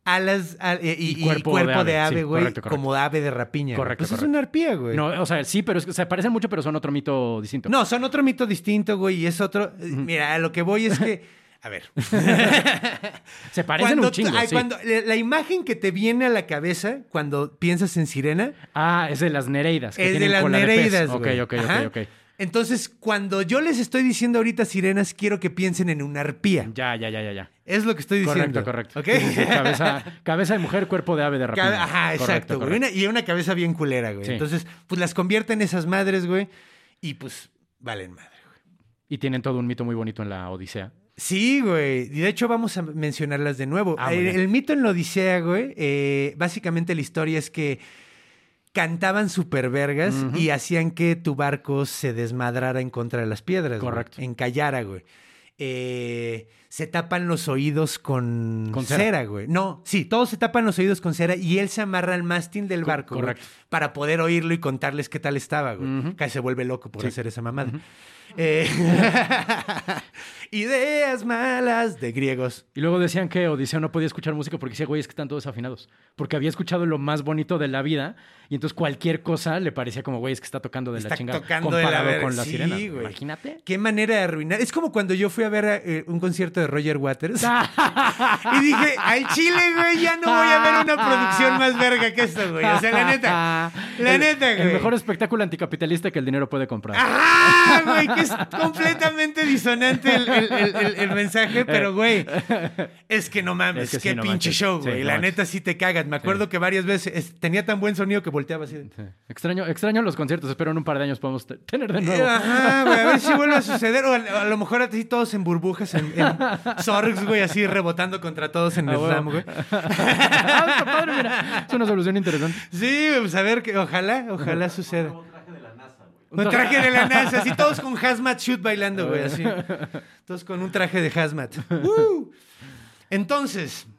alas y cuerpo cuerpo de de ave, ave, sí, güey, correcto. como ave de rapiña. güey. Correcto, Pues es correcto. una arpía, güey. No, o sea, sí, pero se parecen mucho, pero son otro mito distinto. No, son otro mito distinto, güey, y es otro... Mira, a lo que voy es que... A ver. Se parecen un chingo, sí. Cuando la imagen que te viene a la cabeza cuando piensas en sirena Ah, es de las Nereidas. Que es de tienen las cola nereidas, pez. güey. Ok. Ajá. Entonces, cuando yo les estoy diciendo ahorita sirenas, quiero que piensen en una arpía. Ya. Es lo que estoy diciendo. Correcto. ¿Ok? Sí, cabeza de mujer, cuerpo de ave de rapiña. Ajá, exacto, güey. Correcto. Y una cabeza bien culera, güey. Sí. Entonces, pues las convierten esas madres, güey, y pues valen madre, güey. Y tienen todo un mito muy bonito en la Odisea. Sí, güey. Y de hecho vamos a mencionarlas de nuevo. Ah, muy bien. El mito en la Odisea, güey, básicamente la historia es que cantaban super vergas y hacían que tu barco se desmadrara en contra de las piedras. Correcto. Güey, encallara, güey. Se tapan los oídos con cera. cera, güey. No, sí, todos se tapan los oídos con cera y él se amarra al mástil del barco, güey, correcto. para poder oírlo y contarles qué tal estaba, güey. Casi se vuelve loco por hacer esa mamada. Ideas malas de griegos. Y luego decían que Odiseo no podía escuchar música porque decía, güey, es que están todos afinados. Porque había escuchado lo más bonito de la vida y entonces cualquier cosa le parecía como, güey, es que está tocando de la Está chingada tocando de la comparado verga. con las Sí, sirenas. güey. Imagínate. Qué manera de arruinar. Es como cuando yo fui a ver un concierto de Roger Waters y dije, al chile, güey, ya no voy a ver una producción más verga que esto, güey. O sea, la neta. La neta, güey. El mejor espectáculo anticapitalista que el dinero puede comprar. ¡Ah, güey! Que es completamente disonante el mensaje, pero, güey, es que no mames, Es que sí, qué no pinche manches. show, Sí, güey. no la manches. neta sí te cagas. Me acuerdo que varias veces tenía tan buen sonido que volteaba así. Sí. Extraño los conciertos. Espero en un par de años podamos tener de nuevo. Ajá, güey, a ver si vuelve a suceder. O a lo mejor así todos en burbujas, en Sorgs, güey, así rebotando contra todos en el huevo. slam, güey. Ah, está padre, mira. Es una solución interesante. Sí, pues a ver, que ojalá suceda. Un traje de la NASA, güey. Un traje de la NASA, así todos con hazmat shoot bailando, güey, así. Todos con un traje de hazmat. Entonces,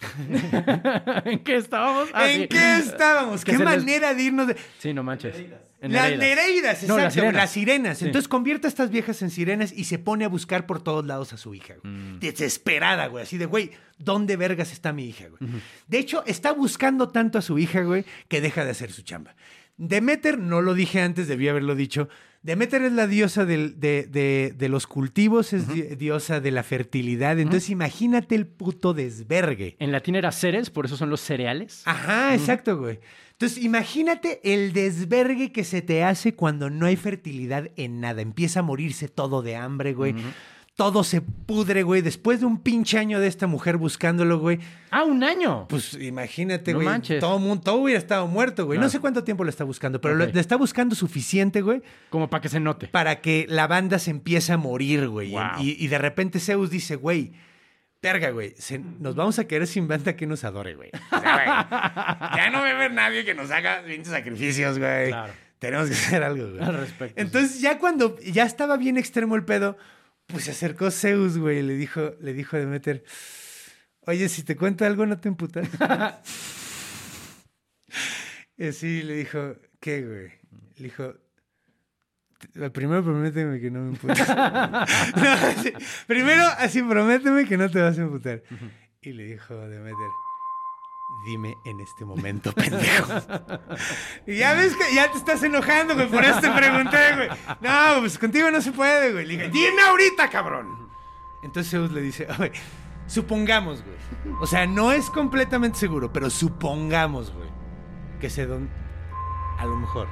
¿En qué estábamos? Ah, ¿en sí. qué estábamos? Que ¿Qué se les- manera de irnos de... Sí, no manches. En Las Nereidas. nereidas, No, exacto, las las sirenas. sirenas. Sí. Entonces convierte a estas viejas en sirenas y se pone a buscar por todos lados a su hija, güey. Desesperada, güey. Así de, güey, ¿dónde vergas está mi hija, güey? De hecho, está buscando tanto a su hija, güey, que deja de hacer su chamba. Demeter, no lo dije antes, debí haberlo dicho. Demeter es la diosa de los cultivos, es diosa de la fertilidad. Entonces, imagínate el puto desvergue. En latín era ceres, por eso son los cereales. Ajá, exacto, güey. Entonces, imagínate el desvergue que se te hace cuando no hay fertilidad en nada. Empieza a morirse todo de hambre, güey. Todo se pudre, güey. Después de un pinche año de esta mujer buscándolo, güey. ¡Ah, un año! Pues imagínate, No güey. manches. Todo hubiera estado muerto, güey. Claro. No sé cuánto tiempo lo está buscando, pero Ok. le está buscando suficiente, güey, Como para que se note. para que la banda se empiece a morir, güey. Wow. Y de repente Zeus dice, güey, verga, güey, nos vamos a quedar sin banda que nos adore, güey. O sea, güey, ya no va a haber nadie que nos haga 20 sacrificios, güey. Claro. Tenemos que hacer algo, güey. Al respecto. Entonces, ya cuando ya estaba bien extremo el pedo, pues se acercó Zeus, güey, y le dijo a Demeter, oye, si te cuento algo, ¿no te emputas? Y así le dijo, ¿qué, güey? Le dijo, primero prométeme que no me emputas. No, así, primero, así, prométeme que no te vas a emputar. Y le dijo Demeter, dime en este momento, pendejo. Y ya ves que ya te estás enojando, güey, por eso te pregunté, güey. No, pues contigo no se puede, güey. Le dije, dime ahorita, cabrón. Entonces Zeus le dice, güey, supongamos, güey. O sea, no es completamente seguro, pero supongamos, güey, que sé dónde... A lo mejor.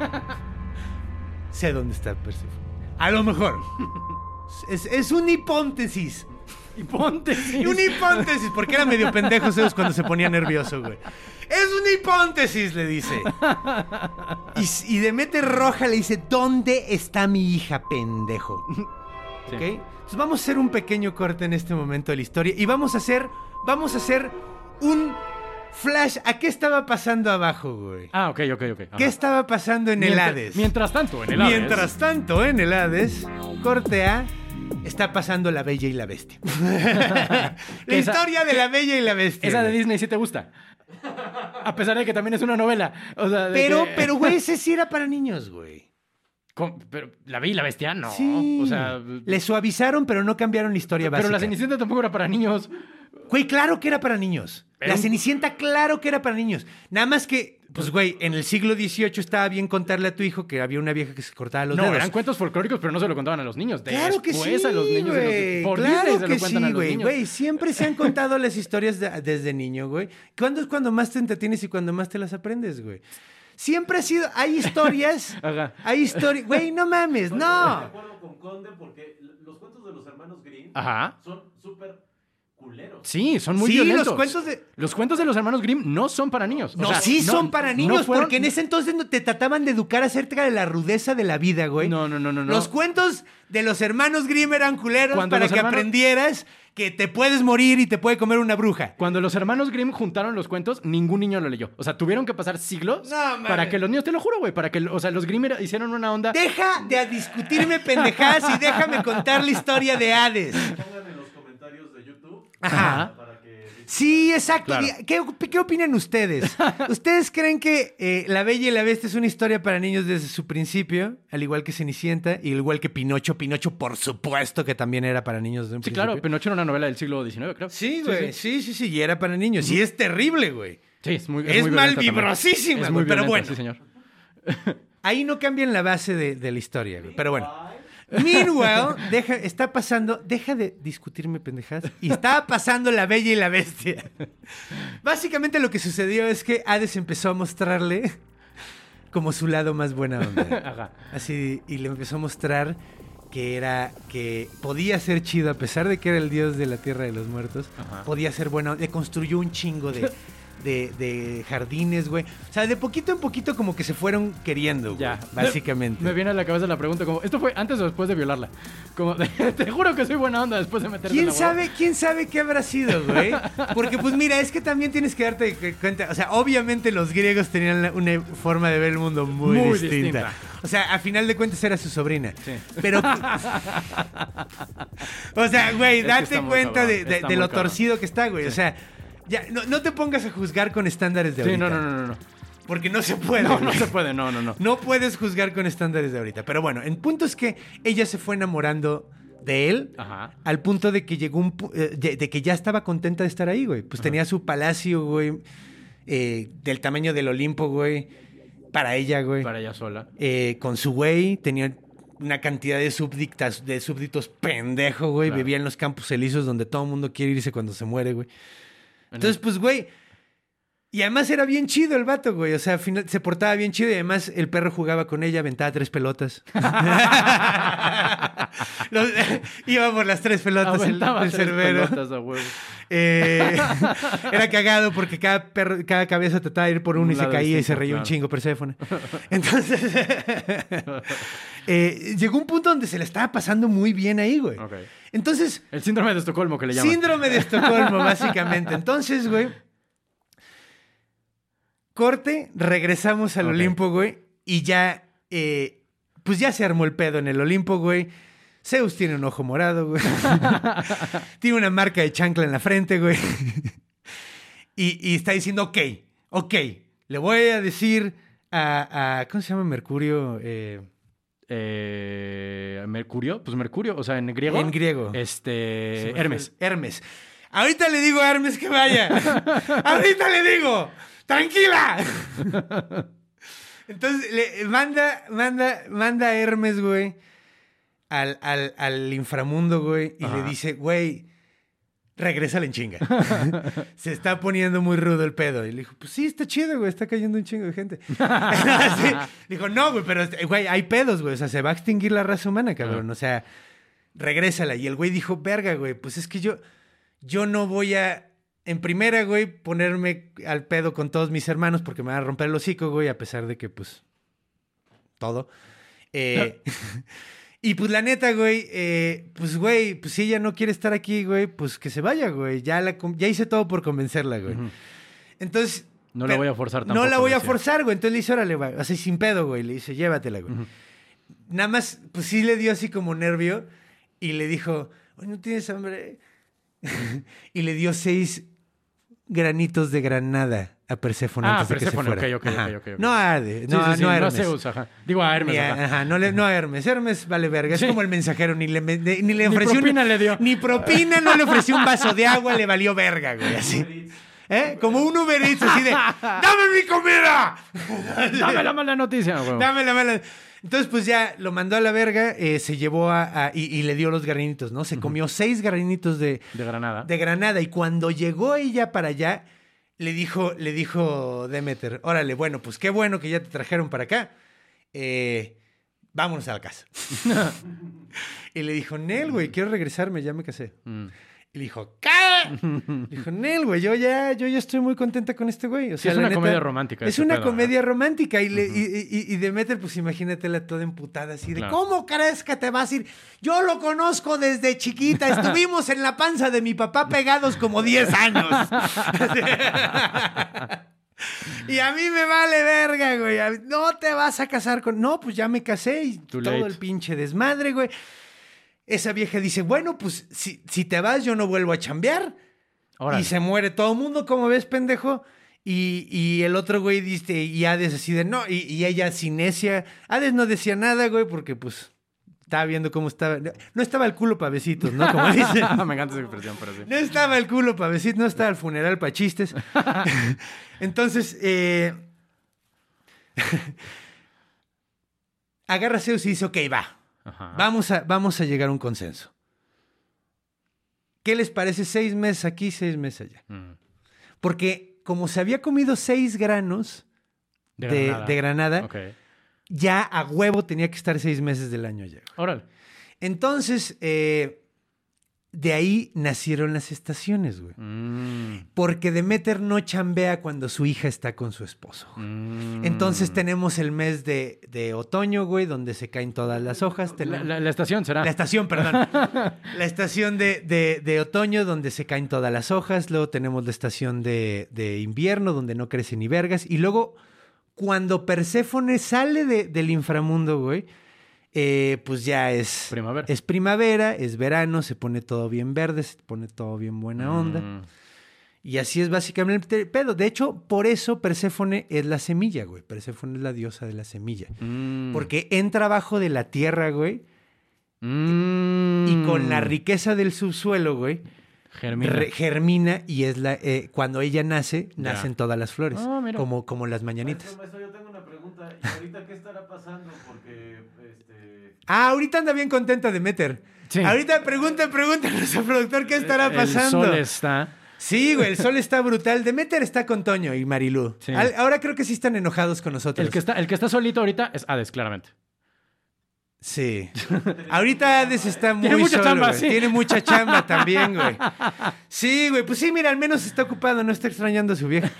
Sé dónde está Perséfone. A lo mejor. Es una hipótesis. Hipótesis. Una hipótesis, porque era medio pendejo Zeus cuando se ponía nervioso, güey. Es una hipótesis, le dice. Y Demeter roja le dice, ¿dónde está mi hija, pendejo? Sí. ¿Ok? Entonces vamos a hacer un pequeño corte en este momento de la historia y vamos a hacer un flash. ¿A qué estaba pasando abajo, güey? Ah, ok. Ajá. ¿Qué estaba pasando en el Hades? Mientras tanto, en el Hades. Mientras tanto, en el Hades, corte A, está pasando La Bella y la Bestia. La Esa- historia de La Bella y la Bestia. Esa de güey. Disney sí te gusta. A pesar de que también es una novela. O sea, de que- Pero, güey, ese sí era para niños, güey. Pero ¿La Bella y la Bestia? No. Sí. O sea... Le suavizaron, pero no cambiaron la historia Pero básica. La Cenicienta tampoco era para niños. Güey, claro que era para niños. La Cenicienta, claro que era para niños. Nada más que, pues, güey, en el siglo XVIII estaba bien contarle a tu hijo que había una vieja que se cortaba los No, dedos. eran cuentos folclóricos, pero no se lo contaban a los niños. Claro que sí, Después a los niños. güey. Por Claro Disney se que lo cuentan a sí, los güey. niños. Güey, siempre se han contado las historias desde niño, güey. ¿Cuándo es cuando más te entretienes y cuando más te las aprendes, güey? Siempre ha sido... Hay historias... Ajá. Hay historias... Güey, no mames, Estoy de no. acuerdo con Conde porque los cuentos de los hermanos Grimm Ajá. son súper culeros. Sí, son muy Sí, violentos. los cuentos de... los hermanos Grimm no son para niños. No, O sea, sí no- son para no niños, fueron- porque en ese entonces no te trataban de educar acerca de la rudeza de la vida, güey. No. Los cuentos de los hermanos Grimm eran culeros Cuando para los que hermanos- aprendieras que te puedes morir y te puede comer una bruja. Cuando los hermanos Grimm juntaron los cuentos, ningún niño lo leyó. O sea, tuvieron que pasar siglos No, mames. para que los niños, te lo juro, güey, para que, o sea, los Grimm hicieron una onda. Deja de discutirme pendejadas y déjame contar la historia de Hades. Pongan en los comentarios de YouTube Ajá. para que... Sí, exacto. Claro. ¿Qué opinan ustedes? ¿Ustedes creen que La Bella y la Bestia es una historia para niños desde su principio? Al igual que Cenicienta y al igual que Pinocho. Pinocho, por supuesto, que también era para niños desde un Sí, principio. claro, Pinocho era una novela del siglo XIX, creo. Sí, güey. Sí, y era para niños. Y es terrible, güey. Sí, es muy Es muy violenta malvibrosísima, también. güey, Es muy pero violenta, bueno. Sí, señor. Ahí no cambian la base de la historia, güey. Pero bueno. Meanwhile, deja de discutirme pendejadas. Y estaba pasando La Bella y la Bestia. Básicamente lo que sucedió es que Hades empezó a mostrarle como su lado más buena onda. Ajá. Así, y le empezó a mostrar que podía ser chido, a pesar de que era el dios de la tierra de los muertos. Ajá. Podía ser bueno. Le construyó un chingo de jardines, güey. O sea, de poquito en poquito como que se fueron queriendo, güey. Ya. Básicamente. Me viene a la cabeza la pregunta como, ¿esto fue antes o después de violarla? Como, te juro que soy buena onda después de meterse en la boda. ¿Quién sabe qué habrá sido, güey? Porque, pues mira, es que también tienes que darte cuenta. O sea, obviamente los griegos tenían una forma de ver el mundo muy distinta. O sea, a final de cuentas era su sobrina. Sí. Pero... o sea, güey, Es que date está muy cuenta cabrón, de está lo muy cabrón. torcido que está, güey. O sea, ya, no te pongas a juzgar con estándares de Sí, ahorita. no. Porque no se puede. No güey. se puede, no. No puedes juzgar con estándares de ahorita. Pero bueno, el punto es que ella se fue enamorando de él Ajá. al punto de que llegó de que ya estaba contenta de estar ahí, güey. Pues tenía su palacio, güey, del tamaño del Olimpo, güey, para ella, güey. Para ella sola. Con su güey, tenía una cantidad de súbditos pendejo, güey. Claro. Vivía en los campos elíseos donde todo el mundo quiere irse cuando se muere, güey. Entonces, pues, güey... Y además era bien chido el vato, güey. O sea, al final se portaba bien chido y además el perro jugaba con ella, aventaba 3 pelotas. Iba por las 3 pelotas Aventaba el 3 cerbero. pelotas a huevo. Era cagado porque cada cabeza trataba de ir por uno y Un se lado caía y se distinto, reía un claro. chingo Perséfone. Entonces, llegó un punto donde se le estaba pasando muy bien ahí, güey. Ok. Entonces, El síndrome de Estocolmo que le llaman. síndrome de Estocolmo, básicamente. Entonces, güey, corte, regresamos al Ok. Olimpo, güey, y ya, pues ya se armó el pedo en el Olimpo, güey. Zeus tiene un ojo morado, güey. Tiene una marca de chancla en la frente, güey. y está diciendo, ok, le voy a decir a ¿cómo se llama Mercurio? Mercurio, pues Mercurio, o sea, en griego. En griego. Hermes. Hermes. Ahorita le digo a Hermes que vaya. Ahorita le digo. ¡Tranquila! Entonces le manda a Hermes, güey, al inframundo, güey, y Ajá. le dice, güey, regrésale en chinga. Se está poniendo muy rudo el pedo. Y le dijo, pues sí, está chido, güey, está cayendo un chingo de gente. Sí. Dijo, no, güey, pero, güey, hay pedos, güey, o sea, se va a extinguir la raza humana, cabrón. O sea, regrésala. Y el güey dijo, verga, güey, pues es que yo no voy a, en primera, güey, ponerme al pedo con todos mis hermanos porque me van a romper el hocico, güey, a pesar de que, pues, todo. Y pues la neta, güey, pues si ella no quiere estar aquí, güey, pues que se vaya, güey. Ya hice todo por convencerla, güey. Ujú. Entonces... No la voy a forzar tampoco. No la voy a decía. forzar, güey. Entonces le dice, órale, güey. Así sin pedo, güey. Le dice, llévatela, güey. Ujú. Nada más, pues sí le dio así como nervio y le dijo, oye, ¿no tienes hambre? Y le dio 6 granitos de granada a Perséfone antes de que se Perséfone, fuera. ok. Ajá. Ok. No a Hades, Sí, no a no Hermes. a Zeus, ajá. Digo a Hermes, ajá. Ajá, no a Hermes. Hermes vale verga. Es Sí. como el mensajero. Ni le Ni ofreció... propina le dio. Ni propina, no le ofreció un vaso de agua, le valió verga, güey. Así. Como un Uber Eats, así de... ¡Dame mi comida! Dame la mala noticia, güey. Dame la mala... Entonces, pues ya lo mandó a la verga, se llevó y le dio los garrinitos, ¿no? Se comió 6 garrinitos de Granada. de Granada. Y cuando llegó ella para allá, le dijo Demeter, órale, bueno, pues qué bueno que ya te trajeron para acá. Vámonos a la casa. Y le dijo, Nel, güey, quiero regresarme, ya me casé. Y le dijo, ¿qué? Le dijo, Nel, güey, yo ya estoy muy contenta con este güey. O sea, es la una neta, comedia romántica. Es ese una pedo, comedia romántica. Y Demeter, pues imagínatela toda emputada así de, Claro. ¿cómo crees que te vas a ir? Yo lo conozco desde chiquita. Estuvimos en la panza de mi papá pegados como 10 años. Y a mí me vale verga, güey. No te vas a casar con... No, pues ya me casé y Too todo late. el pinche desmadre, güey. Esa vieja dice, bueno, pues si te vas yo no vuelvo a chambear. Órale. Y se muere todo el mundo, ¿cómo ves, pendejo? Y el otro güey dice, y Hades así de no, y ella sin necia. Hades no decía nada, güey, porque pues estaba viendo cómo estaba. No estaba el culo para besitos, ¿no? Como dicen. Me encanta esa expresión, pero sí. No estaba el culo para besitos, no estaba el funeral para chistes. Entonces, agarra a Zeus y dice, ok, va. Ajá. Vamos a llegar a un consenso. ¿Qué les parece 6 meses aquí, 6 meses allá? Porque como se había comido 6 granos de Granada, Ok. ya a huevo tenía que estar 6 meses del año allá. Órale. Entonces, de ahí nacieron las estaciones, güey. Porque Demeter no chambea cuando su hija está con su esposo. Entonces tenemos el mes de otoño, güey, donde se caen todas las hojas. La estación será. La estación, perdón. La estación de otoño, donde se caen todas las hojas. Luego tenemos la estación de invierno, donde no crece ni vergas. Y luego, cuando Perséfone sale del inframundo, güey, pues ya es Primavera. Es primavera, es verano, se pone todo bien verde, se pone todo bien buena onda. Y así es básicamente el pedo. De hecho, por eso Perséfone es la semilla, güey. Perséfone es la diosa de la semilla. Porque entra abajo de la tierra, güey. Y con la riqueza del subsuelo, güey, germina y es cuando ella nace, nacen todas las flores. Mira. Como las mañanitas. Maestro, yo tengo una pregunta. ¿Y ahorita qué estará pasando? Porque, Ahorita anda bien contenta Demeter. Sí. Ahorita pregunta a nuestro productor qué estará pasando. El sol está... Sí, güey, el sol está brutal. Demeter está con Toño y Marilú. Sí. Ahora creo que sí están enojados con nosotros. El que está solito ahorita es Hades, claramente. Sí. Ahorita Hades está muy Tiene mucha solo, chamba, güey. sí. Tiene mucha chamba también, güey. Sí, güey. Pues sí, mira, al menos está ocupado, no está extrañando a su vieja.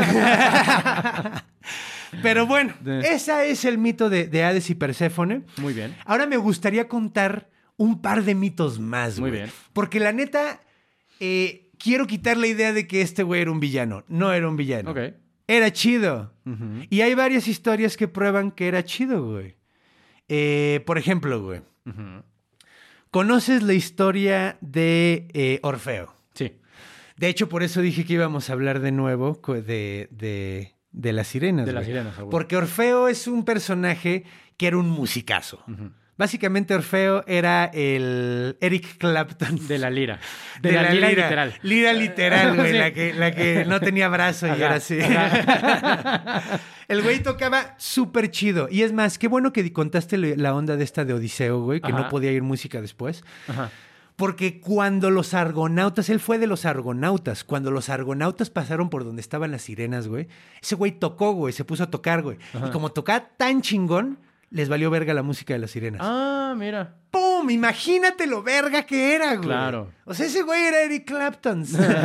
Pero bueno, ese es el mito de Hades y Perséfone. Muy bien. Ahora me gustaría contar un par de mitos más, güey. Muy bien. Porque la neta, quiero quitar la idea de que este güey era un villano. No era un villano. Ok. Era chido. Y hay varias historias que prueban que era chido, güey. Por ejemplo, güey. ¿Conoces la historia de Orfeo? Sí. De hecho, por eso dije que íbamos a hablar de nuevo de las sirenas. De las güey. sirenas, seguro. Porque Orfeo es un personaje que era un musicazo. Básicamente Orfeo era el Eric Clapton. De la lira. De la lira literal. Lira literal, güey. Sí. La que no tenía brazo y Ajá, era así. ajá. El güey tocaba súper chido. Y es más, qué bueno que contaste la onda de esta de Odiseo, güey, que Ajá. no podía ir música después. Ajá. Porque cuando los argonautas, él fue de los argonautas, cuando los argonautas pasaron por donde estaban las sirenas, güey, ese güey tocó, güey, se puso a tocar, güey. Y como tocaba tan chingón, les valió verga la música de las sirenas. Ah, mira. ¡Pum! Imagínate lo verga que era, güey. Claro. O sea, ese güey era Eric Clapton.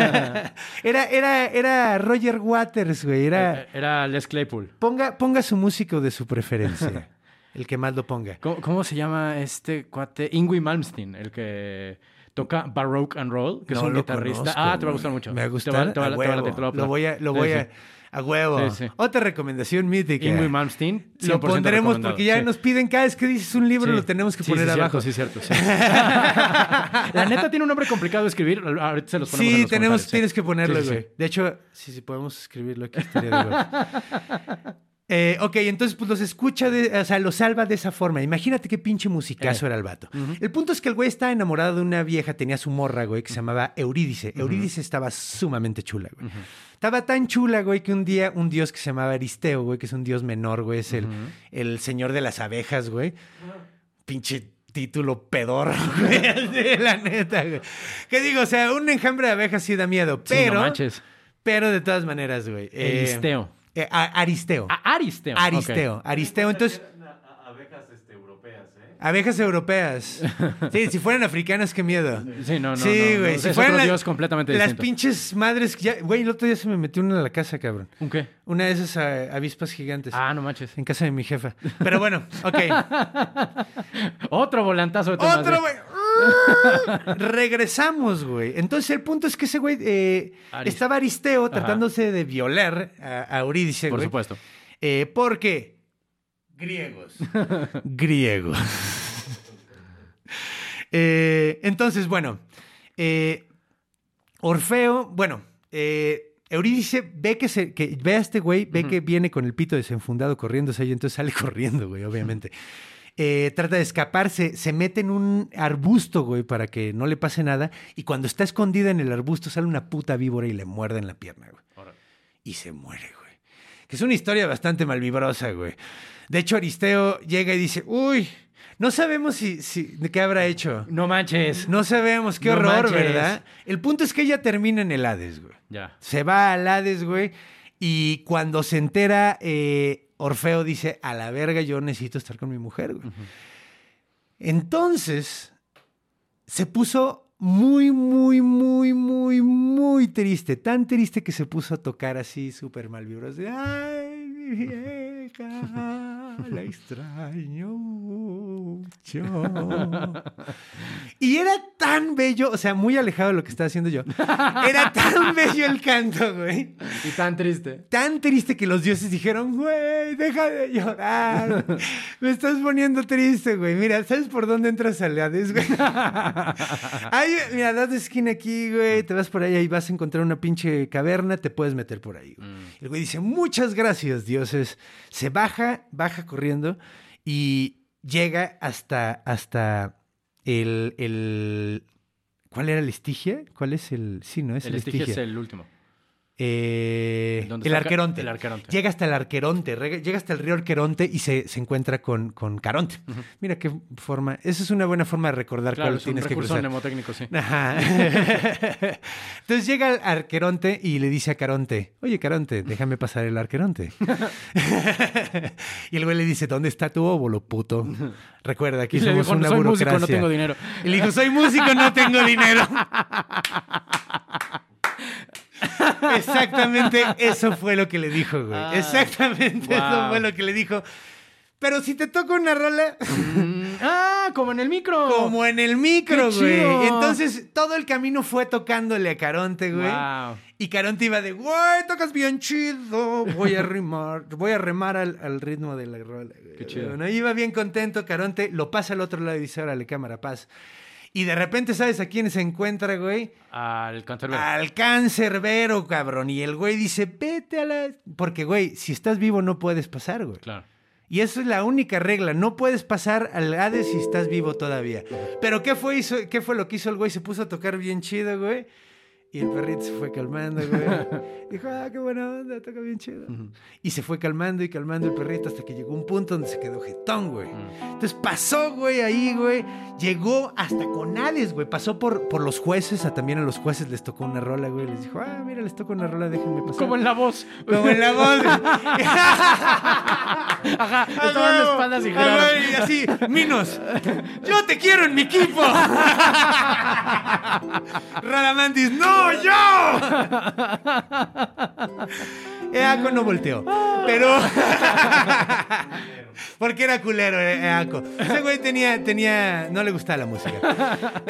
era Roger Waters, güey. Era Les Claypool. Ponga su músico de su preferencia. El que más lo ponga. ¿Cómo se llama este cuate? Yngwie Malmsteen, el que Toca Baroque and Roll, que es No un lo guitarrista. conozco, te va a gustar mucho. Me va a Te gustar. va- te va- a te va- huevo. te va- Lo voy a... Sí. A huevo. Sí, sí. Otra recomendación mítica. Ingrid Malmsteen, 100% Lo pondremos recomendado. porque ya Sí. nos piden cada vez que dices un libro Sí. lo tenemos que Sí, poner sí, abajo. Cierto, sí, cierto. La neta tiene un nombre complicado de escribir. Ahorita se los ponemos en Sí, los comentarios, tienes sí. que ponerlo, Sí, sí, güey. sí. De hecho, sí, podemos escribirlo aquí. Estaría de huevo. Ok, entonces pues los escucha, o sea, los salva de esa forma. Imagínate qué pinche musicazo era el vato. El punto es que el güey estaba enamorado de una vieja, tenía su morra, güey, que se llamaba Eurídice. Eurídice estaba sumamente chula, güey. Estaba tan chula, güey, que un día un dios que se llamaba Aristeo, güey, que es un dios menor, güey, es el señor de las abejas, güey. Pinche título pedorro, güey, así, la neta, güey. ¿Qué digo? O sea, un enjambre de abejas sí da miedo, Sí, pero... no manches. Pero de todas maneras, güey. Elisteo. Aristeo. Aristeo. Aristeo. Aristeo, entonces... Abejas europeas, ¿eh? Abejas europeas. Sí, si fueran africanas, qué miedo. Ok. Sí, no. Sí, güey. Es otro dios completamente las distinto. pinches madres... Güey, el otro día se me metió una en la casa, cabrón. ¿Un qué? Una de esas avispas gigantes. Ah, no manches. En casa de mi jefa. Pero bueno, ok. Otro volantazo de temas. Otro, güey. Regresamos, güey. Entonces, el punto es que ese güey estaba Aristeo tratándose de violar a Eurídice, Por güey. supuesto. Porque griegos. Griegos. Entonces, bueno. Orfeo, bueno, Eurídice ve que ve a este güey, ve que viene con el pito desenfundado corriéndose y entonces sale corriendo, güey, obviamente. Trata de escaparse, se mete en un arbusto, güey, para que no le pase nada. Y cuando está escondida en el arbusto, sale una puta víbora y le muerde en la pierna, güey. Y se muere, güey. Que es una historia bastante malvibrosa, güey. De hecho, Aristeo llega y dice, uy, no sabemos de qué habrá hecho. No manches. No sabemos, qué No horror, manches. ¿verdad? El punto es que ella termina en el Hades, güey. Ya. Se va al Hades, güey. Y cuando se entera, Orfeo dice, a la verga, yo necesito estar con mi mujer, güey. Entonces, se puso muy, muy, muy, muy, muy triste. Tan triste que se puso a tocar así súper mal vibroso. Ay, mi vieja, la extraño mucho. Y era tan bello, o sea, muy alejado de lo que estaba haciendo yo. Era tan bello el canto, güey. Y tan triste. Tan triste que los dioses dijeron, güey, deja de llorar. Me estás poniendo triste, güey. Mira, ¿sabes por dónde entras al Hades, güey? Ay, mira, das de esquina aquí, güey. Te vas por ahí y vas a encontrar una pinche caverna. Te puedes meter por ahí, güey. El güey dice, muchas gracias, dioses. Se baja corriendo y llega hasta el... ¿Cuál era el Estigia? ¿Cuál es el...? Sí, ¿no? Es el Estigia Estigia. es el último. El está Arqueronte. el Arqueronte. Llega hasta el Arqueronte, llega hasta el río Arqueronte y se encuentra con Caronte. Mira qué forma. Esa es una buena forma de recordar Claro, cuál es un tienes que recurso cruzar. mnemotécnico, sí. Ajá. Entonces llega al Arqueronte y le dice a Caronte, oye Caronte, déjame pasar el Arqueronte. Y el güey le dice, ¿dónde está tu óvulo, puto? Recuerda, aquí Y le somos dijo, una soy burocracia. músico, no tengo dinero. Y le dijo, soy músico, no tengo dinero. Exactamente eso fue lo que le dijo, güey. Exactamente eso fue lo que le dijo. Pero si te toca una rola... Como en el micro. Como en el micro, ¡Qué güey. chido! Entonces, todo el camino fue tocándole a Caronte, güey. Wow. Y Caronte iba de, güey, tocas bien chido. Voy a remar al ritmo de la rola. Qué chido. Bueno, iba bien contento. Caronte lo pasa al otro lado y dice, órale, cámara, paz. Y de repente, ¿sabes a quién se encuentra, güey? Al cancerbero. Al cancerbero, cabrón. Y el güey dice, vete a la... Porque, güey, si estás vivo no puedes pasar, güey. Claro. Y eso es la única regla. No puedes pasar al Hades si estás vivo todavía. Pero ¿qué fue lo que hizo el güey? Se puso a tocar bien chido, güey. Y el perrito se fue calmando, güey. Dijo, qué buena onda, toca bien chido. Y se fue calmando y calmando el perrito hasta que llegó un punto donde se quedó jetón, güey. Entonces pasó, güey, ahí, güey. Llegó hasta con Hades, güey. Pasó por los jueces. También a los jueces les tocó una rola, güey. Les dijo, mira, les tocó una rola, déjenme pasar. Como en La Voz. Como en La Voz. Ajá, estaban de espaldas y giraron. Y así, Minos, yo te quiero en mi equipo. Radamantis, ¡no, yo! Eaco no volteó. Pero... Porque era culero, Eaco. Ese güey tenía... No le gustaba la música.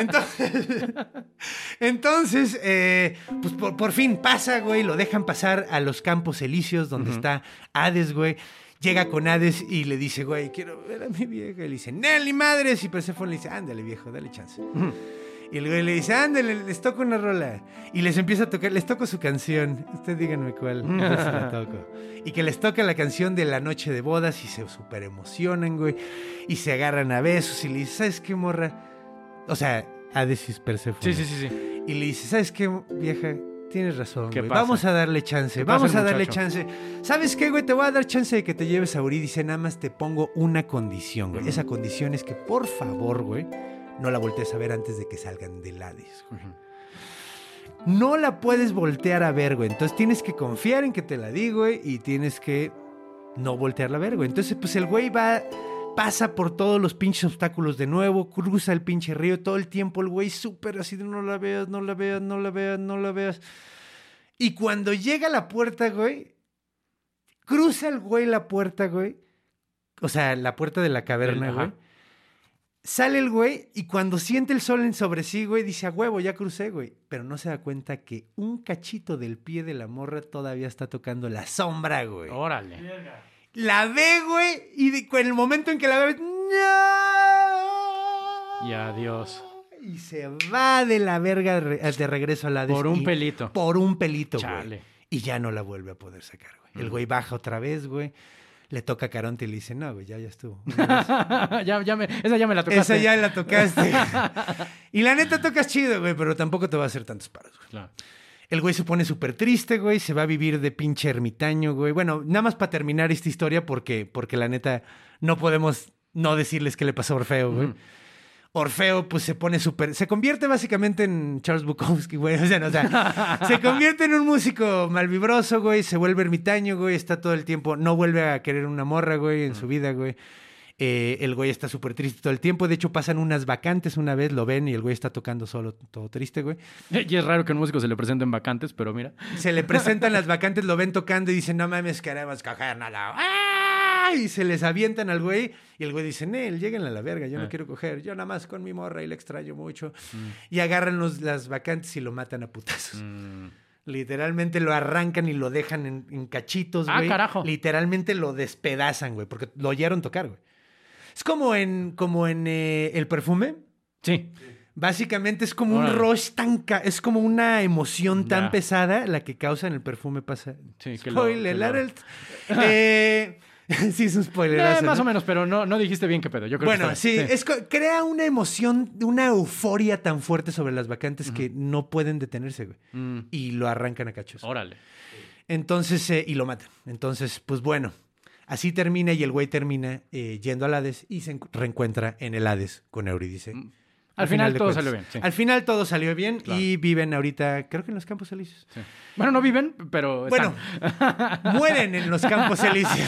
Entonces pues por fin pasa, güey. Lo dejan pasar a los Campos Elíseos, donde está Hades, güey. Llega con Hades y le dice, güey, quiero ver a mi vieja. Y le dice, ¡Nel, ni madres! Y Perséfone le dice, ándale, viejo, dale chance. Y el güey le dice, ándale, les toco una rola. Y les empieza a tocar, les toco su canción. Ustedes díganme cuál, yo se la toco. Y que les toca la canción de la noche de bodas y se súper emocionan, güey. Y se agarran a besos y le dice, ¿sabes qué, morra? O sea, Hades y Perséfone. Sí. Y le dice, ¿sabes qué, vieja? Tienes razón, ¿Qué güey. pasa? Vamos a darle chance. ¿Qué pasa, Vamos a darle muchacho? chance. ¿Sabes qué, güey? Te voy a dar chance de que te lleves a Eurídice. Nada más te pongo una condición, güey. Esa condición es que, por favor, güey, no la voltees a ver antes de que salgan del Hades, güey. No la puedes voltear a ver, güey. Entonces tienes que confiar en que te la di, güey, y tienes que no voltearla a ver, güey. Entonces, pues el güey pasa por todos los pinches obstáculos de nuevo, cruza el pinche río todo el tiempo, el güey súper así de no la veas, no la veas, no la veas, no la veas. Y cuando llega a la puerta, güey, cruza el güey la puerta, güey. O sea, la puerta de la caverna, Ajá. güey. Sale el güey y cuando siente el sol en sobre sí, güey, dice, a huevo, ya crucé, güey. Pero no se da cuenta que un cachito del pie de la morra todavía está tocando la sombra, güey. Órale. La ve, güey, y en el momento en que la ve, ¡no! Y adiós. Y se va de la verga de regreso al Hades. Por un y- pelito. Por un pelito, Chale. güey. Y ya no la vuelve a poder sacar, güey. El güey baja otra vez, güey. Le toca a Caronte y le dice, no, güey, ya estuvo. esa ya me la tocaste. Esa ya la tocaste. Y la neta tocas chido, güey, pero tampoco te va a hacer tantos paros, güey. Claro. El güey se pone súper triste, güey. Se va a vivir de pinche ermitaño, güey. Bueno, nada más para terminar esta historia porque la neta no podemos no decirles qué le pasó a Orfeo, güey. Orfeo, pues se pone súper... Se convierte básicamente en Charles Bukowski, güey. O sea, se convierte en un músico malvibroso, güey. Se vuelve ermitaño, güey. Está todo el tiempo... No vuelve a querer una morra, güey, en su vida, güey. El güey está súper triste todo el tiempo. De hecho, pasan unas vacantes una vez, lo ven y el güey está tocando solo, todo triste, güey. Y es raro que a un músico se le presenten vacantes, pero mira. Se le presentan las vacantes, lo ven tocando y dicen, no mames, queremos coger nada. ¡Ah! Y se les avientan al güey. Y el güey dice, Nel, lleguen a la verga, yo no quiero coger. Yo nada más con mi morra y la extraño mucho. Y agarran las vacantes y lo matan a putazos. Literalmente lo arrancan y lo dejan en cachitos, Ah, güey. carajo. Literalmente lo despedazan, güey, porque lo oyeron tocar, güey. Es como en El Perfume. Sí. Básicamente es como un Órale. rush es como una emoción tan Ya. pesada la que causa en El Perfume pasa. Sí, que Spoiler lo- alert. Sí, es un spoiler. Más o menos, pero no dijiste bien qué pedo. Yo creo Bueno, que sí, está bien. crea una emoción, una euforia tan fuerte sobre las vacantes que no pueden detenerse, güey. Y lo arrancan a cachos. Órale. Entonces, y lo matan. Entonces, pues bueno, así termina y el güey termina yendo al Hades y se reencuentra en el Hades con Eurídice. Al final de todo cuentas. salió bien, sí. Al final todo salió bien Claro. y viven ahorita, creo que en los Campos Elíseos. Sí. Bueno, no viven, pero Bueno, están. mueren en los Campos Elíseos.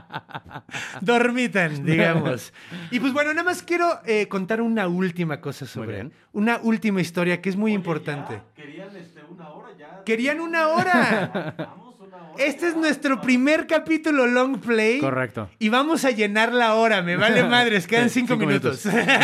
Dormitan, digamos. Y pues bueno, nada más quiero contar una última cosa sobre bien. una última historia que es muy importante. Querían una hora ya. Querían una hora. Vamos una hora. Este es nuestro primer capítulo long play. Correcto. Y vamos a llenar la hora, me vale madres, quedan Sí, 5 5 minutos.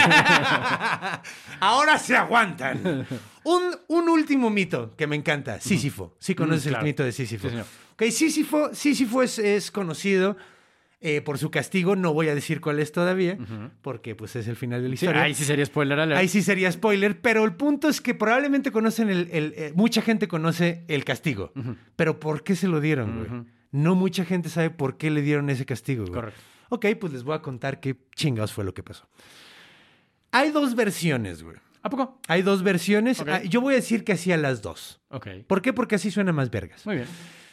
Ahora se aguantan. Un último mito que me encanta, Sísifo. Sí conoces claro. el mito de Sísifo. Sí, señor. Ok, Sísifo es conocido por su castigo, no voy a decir cuál es todavía, porque pues es el final de la Sí, historia. ahí sí sería spoiler alert. Ahí sí sería spoiler, pero el punto es que probablemente conocen mucha gente conoce el castigo. Pero ¿por qué se lo dieron, güey? No mucha gente sabe por qué le dieron ese castigo, güey. Correcto. Ok, pues les voy a contar qué chingados fue lo que pasó. Hay dos versiones, güey. ¿A poco? Hay dos versiones. Ok. Yo voy a decir que hacía las dos. Ok. ¿Por qué? Porque así suena más vergas. Muy bien.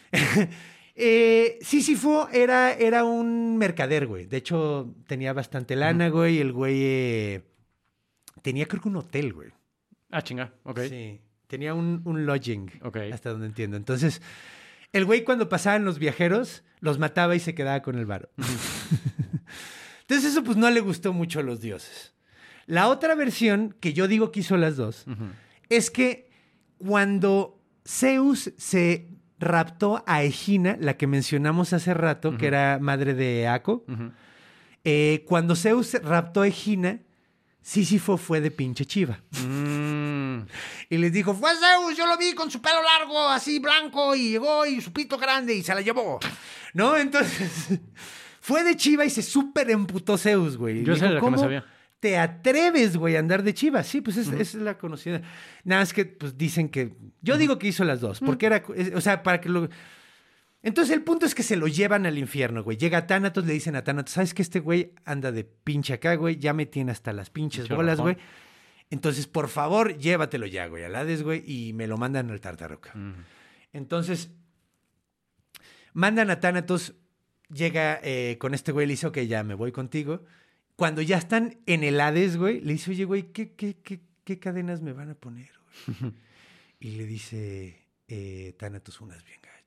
Sísifo era un mercader, güey. De hecho, tenía bastante lana, güey. El güey tenía, creo que un hotel, güey. Ah, chinga. Ok. Sí. Tenía un lodging, Ok. hasta donde entiendo. Entonces, el güey cuando pasaban los viajeros, los mataba y se quedaba con el varo. Entonces eso pues no le gustó mucho a los dioses. La otra versión, que yo digo que hizo las dos, es que cuando Zeus se raptó a Egina, la que mencionamos hace rato, que era madre de Eaco, Cuando Zeus raptó a Egina, Sísifo fue de pinche chiva. Y les dijo, fue Zeus, yo lo vi con su pelo largo, así blanco, y llegó y su pito grande y se la llevó. ¿No? Entonces, fue de chiva y se súper emputó Zeus, güey. Yo sé la que me sabía. ¿Te atreves, güey, a andar de chiva? Sí, pues esa es la conocida. Nada más que pues dicen que... Yo digo que hizo las dos, porque era... O sea, para que lo... Entonces el punto es que se lo llevan al infierno, güey. Llega Tánatos, le dicen a Tánatos, ¿sabes qué? Este güey anda de pinche acá, güey. Ya me tiene hasta las pinches bolas, güey. Entonces, por favor, llévatelo ya, güey, al Hades, güey, y me lo mandan al Tártaro. Entonces, mandan a Tánatos, llega con este güey, le dice, ok, ya me voy contigo. Cuando ya están en el Hades, güey, le dice, oye, güey, ¿qué cadenas me van a poner, güey? Y le dice, Tánatos, unas bien gachas.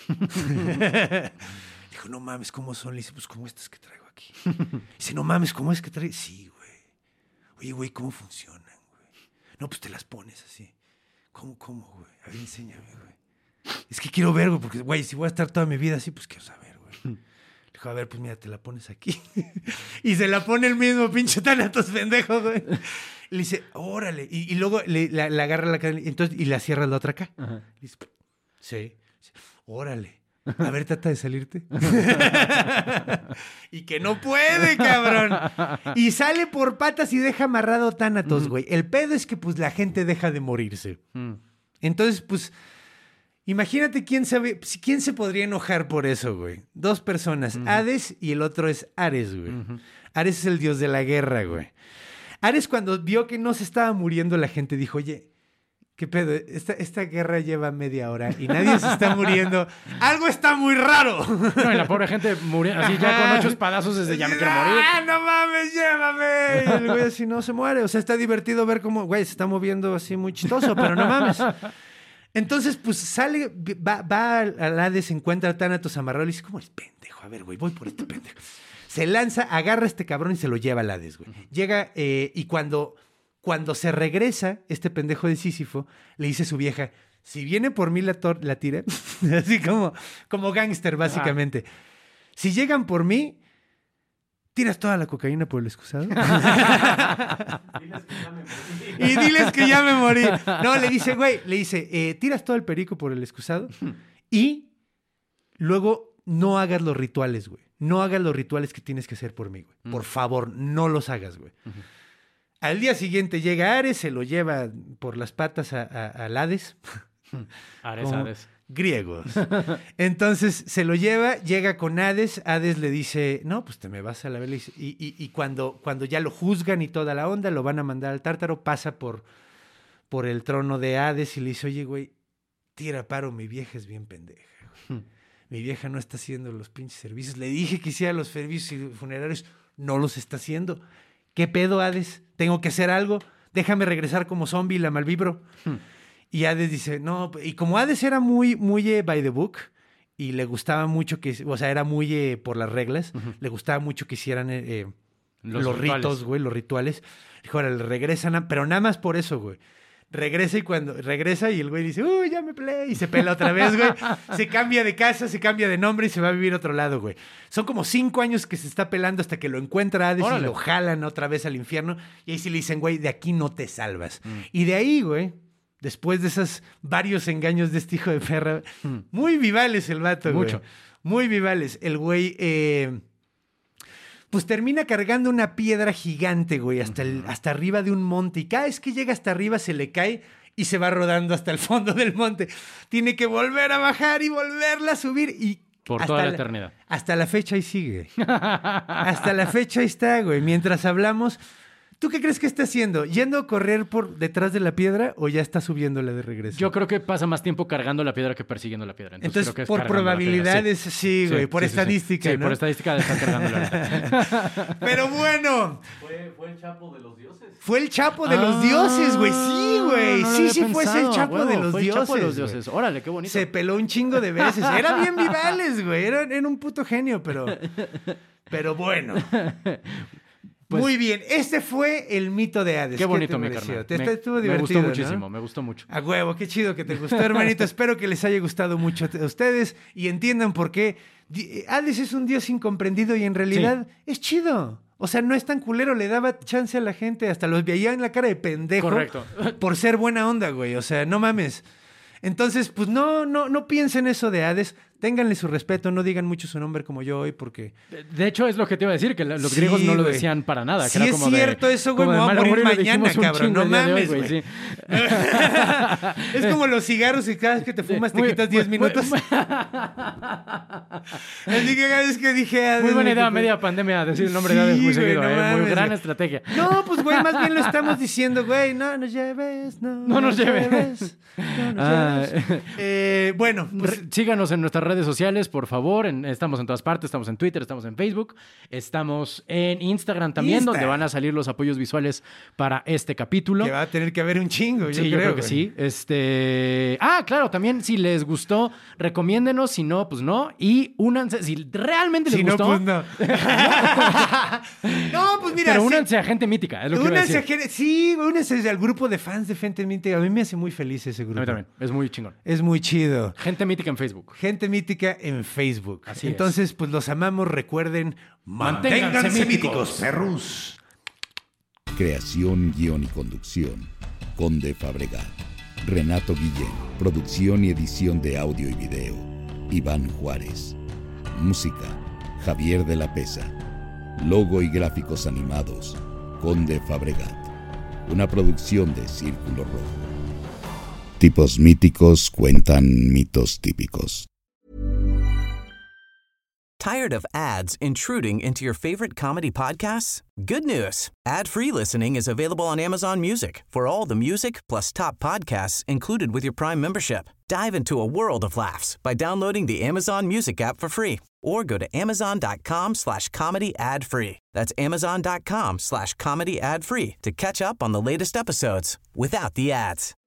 Dijo, no mames, ¿cómo son? Le dice, pues como estas que traigo aquí. Dice, no mames, ¿cómo es que traigo? Sí, güey. Oye, güey, ¿cómo funcionan, güey? No, pues te las pones así. ¿Cómo, güey? A ver, enséñame, güey. Es que quiero ver, güey, porque, güey, si voy a estar toda mi vida así, pues quiero saber, güey. Dijo, a ver, pues mira, te la pones aquí. Y se la pone el mismo pinche Tánatos pendejo, güey. Le dice, órale. Y luego le agarra la cadena y la cierra la otra acá. Le dice, sí. Órale. A ver, trata de salirte. Y que no puede, cabrón. Y sale por patas y deja amarrado Tánatos, güey. El pedo es que, pues, la gente deja de morirse. Entonces, pues, imagínate quién se podría enojar por eso, güey. Dos personas, Hades y el otro es Ares, güey. Ares es el dios de la guerra, güey. Ares, cuando vio que no se estaba muriendo la gente, dijo, oye, ¿qué pedo? Esta guerra lleva media hora y nadie se está muriendo. Algo está muy raro. No, y la pobre gente murió así ya con 8 espadazos desde ya me quiero morir. ¡Ah, no mames, llévame! Y el güey así no se muere. O sea, está divertido ver cómo, güey, se está moviendo así muy chistoso, pero no mames. Entonces, pues sale, va al Hades, encuentra a Tánatos amarrado y dice, ¿cómo eres pendejo? A ver, güey, voy por este pendejo. Se lanza, agarra a este cabrón y se lo lleva al Hades, güey. Llega y cuando se regresa, este pendejo de Sísifo le dice a su vieja, si viene por mí la tira, así como gángster, básicamente. Si llegan por mí, ¿tiras toda la cocaína por el excusado? Y diles que ya me morí. No, le dice, ¿tiras todo el perico por el excusado? Y luego no hagas los rituales, güey. No hagas los rituales que tienes que hacer por mí, güey. Por favor, no los hagas, güey. Al día siguiente llega Ares, se lo lleva por las patas al Hades. Hades. Griegos. Entonces se lo lleva, llega con Hades. Hades le dice, no, pues te me vas a la vela. Y cuando ya lo juzgan y toda la onda, lo van a mandar al Tártaro, pasa por el trono de Hades y le dice, oye, güey, tira paro, mi vieja es bien pendeja, güey. Mi vieja no está haciendo los pinches servicios. Le dije que hiciera los servicios funerarios, no los está haciendo. ¿Qué pedo, Hades? ¿Tengo que hacer algo? Déjame regresar como zombie, la malvibro. Y Hades dice, no. Y como Hades era muy by the book y le gustaba mucho o sea, era muy por las reglas, le gustaba mucho que hicieran los ritos, güey, los rituales. Dijo, ahora le regresan, pero nada más por eso, güey. Regresa y el güey dice, uy, ya me peleé. Y se pela otra vez, güey. Se cambia de casa, se cambia de nombre y se va a vivir a otro lado, güey. Son como 5 años que se está pelando hasta que lo encuentra Hades. Órale. Y lo jalan otra vez al infierno. Y ahí sí le dicen, güey, de aquí no te salvas. Y de ahí, güey, después de esos varios engaños de este hijo de perra, muy vivales el vato, güey. Mucho. Muy vivales. El güey, pues termina cargando una piedra gigante, güey, hasta arriba de un monte. Y cada vez que llega hasta arriba se le cae y se va rodando hasta el fondo del monte. Tiene que volver a bajar y volverla a subir. Y por toda la eternidad. Hasta la fecha ahí sigue. Hasta la fecha ahí está, güey. Mientras hablamos, ¿tú qué crees que está haciendo? ¿Yendo a correr por detrás de la piedra o ya está subiéndola de regreso? Yo creo que pasa más tiempo cargando la piedra que persiguiendo la piedra. Entonces creo que es por probabilidades, sí, güey. Por estadística, sí, ¿no? por estadística está cargándola. Pero bueno. ¿Fue el Chapo de los dioses? Fue el Chapo de los dioses, güey. Sí, güey. No sí, fue el Chapo de los dioses. Chapo de los dioses. Órale, qué bonito. Se peló un chingo de veces. Era bien vivales, güey. Era un puto genio, pero bueno. Pues, muy bien, este fue el mito de Hades. Qué bonito, te mi pareció? carnal. Estuvo Me divertido, gustó ¿no? muchísimo, me gustó mucho. A huevo, qué chido que te gustó, hermanito. Espero que les haya gustado mucho a ustedes y entiendan por qué Hades es un dios incomprendido y en realidad es chido. O sea, no es tan culero, le daba chance a la gente, hasta los veía en la cara de pendejo. Correcto. Por ser buena onda, güey. O sea, no mames. Entonces, pues no piensen eso de Hades. Ténganle su respeto, no digan mucho su nombre como yo hoy, porque... De hecho, es lo que te iba a decir, que los Sí, griegos no lo güey. decían para nada. Que Sí era es como cierto eso, güey, como me de voy a mal morir augurio, mañana, dijimos un cabrón, chingo no el día de hoy, mames, güey. sí. Es como los cigarros y cada vez que te fumas te Muy- quitas 10 muy- minutos. Así que cada vez que dije Hades... Muy buena güey, idea, pues, media pandemia, decir el nombre sí, de Hades muy güey, seguido. no Muy mames, gran güey. estrategia. No, pues güey, más bien lo estamos diciendo, güey, no nos lleves, No nos lleves. no nos Ah, lleves. Bueno, pues Síganos en nuestras redes sociales, por favor. Estamos en todas partes. Estamos en Twitter, estamos en Facebook, estamos en Instagram también, Insta. donde van a salir los apoyos visuales para este capítulo. que va a tener que haber un chingo, Sí, yo creo que güey. sí. Claro, también si les gustó, recomiéndenos. Si no, pues no. Y únanse. Si realmente les Si no, gustó. pues no. No, pues mira. Pero sí. únanse a Gente Mítica, es lo que iba a Únanse decir. sí, únanse al grupo de fans de Gente Mítica. A mí me hace muy feliz ese A grupo. mí también. Es muy chingón. Es muy chido. Gente Mítica en Facebook. Gente Mítica en Facebook. Así Entonces, pues los amamos. Recuerden, Manténganse míticos, perrus. Creación, guión y conducción, Conde Fabregat. Renato Guillén. Producción y edición de audio y video, Iván Juárez. Música, Javier de la Pesa. Logo y gráficos animados, Conde Fabregat. Una producción de Círculo Rojo. Tipos míticos cuentan mitos típicos. Tired of ads intruding into your favorite comedy podcasts? Good news. Ad-free listening is available on Amazon Music for all the music plus top podcasts included with your Prime membership. Dive into a world of laughs by downloading the Amazon Music app for free or go to amazon.com/comedy ad-free. That's amazon.com/comedy ad-free to catch up on the latest episodes without the ads.